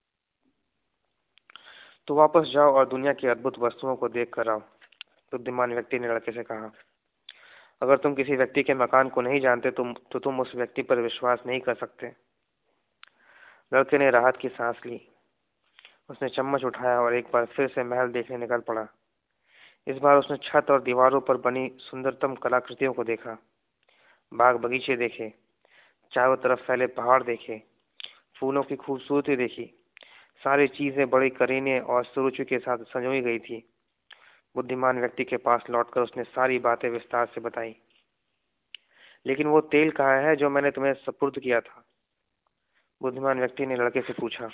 तो वापस जाओ और दुनिया की अद्भुत वस्तुओं को देख कर आओ, बुद्धिमान व्यक्ति ने लड़के से कहा। अगर तुम किसी व्यक्ति के मकान को नहीं जानते तुम तो तुम उस व्यक्ति पर विश्वास नहीं कर सकते। लड़के ने राहत की सांस ली। उसने चम्मच उठाया और एक बार फिर से महल देखने निकल पड़ा। इस बार उसने छत और दीवारों पर बनी सुंदरतम कलाकृतियों को देखा। बाग बगीचे देखे, चारों तरफ फैले पहाड़ देखे, फूलों की खूबसूरती देखी। सारी चीजें बड़ी करीने और सुरुचि के साथ संजोई गई थी। बुद्धिमान व्यक्ति के पास लौटकर उसने सारी बातें विस्तार से बताई। लेकिन वो तेल कहाँ है जो मैंने तुम्हें सुपुर्द किया था? बुद्धिमान व्यक्ति ने लड़के से पूछा।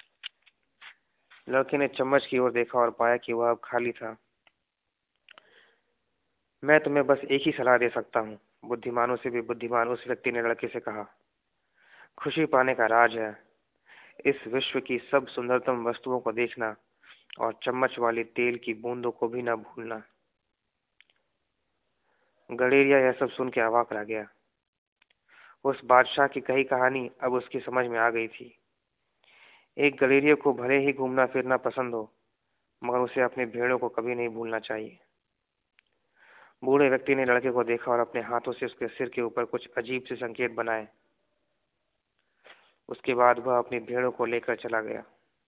लड़के ने चम्मच की ओर देखा और पाया कि वह अब खाली था। मैं तुम्हें बस एक ही सलाह दे सकता हूँ, बुद्धिमानों से भी बुद्धिमान उस व्यक्ति ने लड़के से कहा। खुशी पाने का राज है इस विश्व की सब सुंदरतम वस्तुओं को देखना और चम्मच वाली तेल की बूंदों को भी न भूलना। गडेरिया यह सब सुन के अवाक रह गया। उस बादशाह की कही कहानी अब उसकी समझ में आ गई थी। एक गडेरिया को भले ही घूमना फिरना पसंद हो, मगर उसे अपने भेड़ों को कभी नहीं भूलना चाहिए। बूढ़े व्यक्ति ने लड़के को देखा और अपने हाथों से उसके सिर के ऊपर कुछ अजीब से संकेत बनाए। उसके बाद वह अपनी भेड़ों को लेकर चला गया।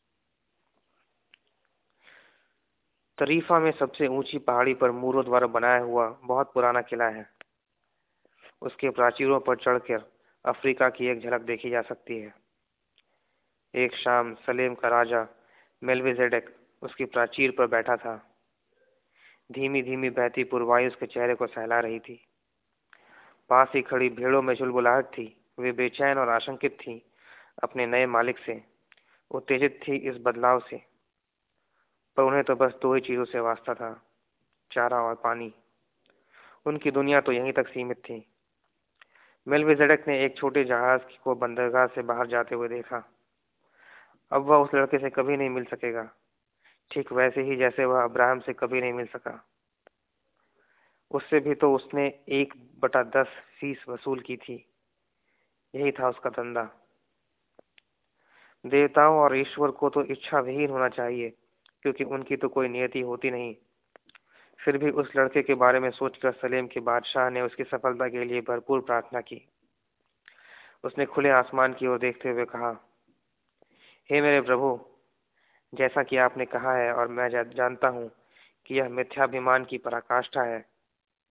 तरीफा में सबसे ऊंची पहाड़ी पर मूरों द्वारा बनाया हुआ बहुत पुराना किला है। उसके प्राचीरों पर चढ़कर अफ्रीका की एक झलक देखी जा सकती है। एक शाम सलेम का राजा मेल्विजेडेक उसकी प्राचीर पर बैठा था। धीमी धीमी बहती पुरवायु उसके चेहरे को सहला रही थी। पास ही खड़ी भेड़ों में चुलबुलाहट थी। वे बेचैन और आशंकित थी अपने नए मालिक से, उत्तेजित थी इस बदलाव से। पर उन्हें तो बस दो ही चीजों से वास्ता था, चारा और पानी। उनकी दुनिया तो यहीं तक सीमित थी। मेल्विजेडेक ने एक छोटे जहाज को बंदरगाह से बाहर जाते हुए देखा। अब वह उस लड़के से कभी नहीं मिल सकेगा, ठीक वैसे ही जैसे वह अब्राहम से कभी नहीं मिल सका। उससे भी तो उसने एक बटा दस फीस वसूल की थी। यही था उसका धंधा। देवताओं और ईश्वर को तो इच्छा विहीन होना चाहिए क्योंकि उनकी तो कोई नियति होती नहीं। फिर भी उस लड़के के बारे में सोचकर सलेम के बादशाह ने उसकी सफलता के लिए भरपूर प्रार्थना की। उसने खुले आसमान की ओर देखते हुए कहा, हे मेरे प्रभु, जैसा कि आपने कहा है और मैं जा, जानता हूँ कि यह मिथ्याभिमान की पराकाष्ठा है,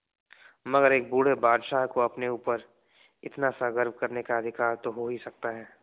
मगर एक बूढ़े बादशाह को अपने ऊपर इतना सा गर्व करने का अधिकार तो हो ही सकता है।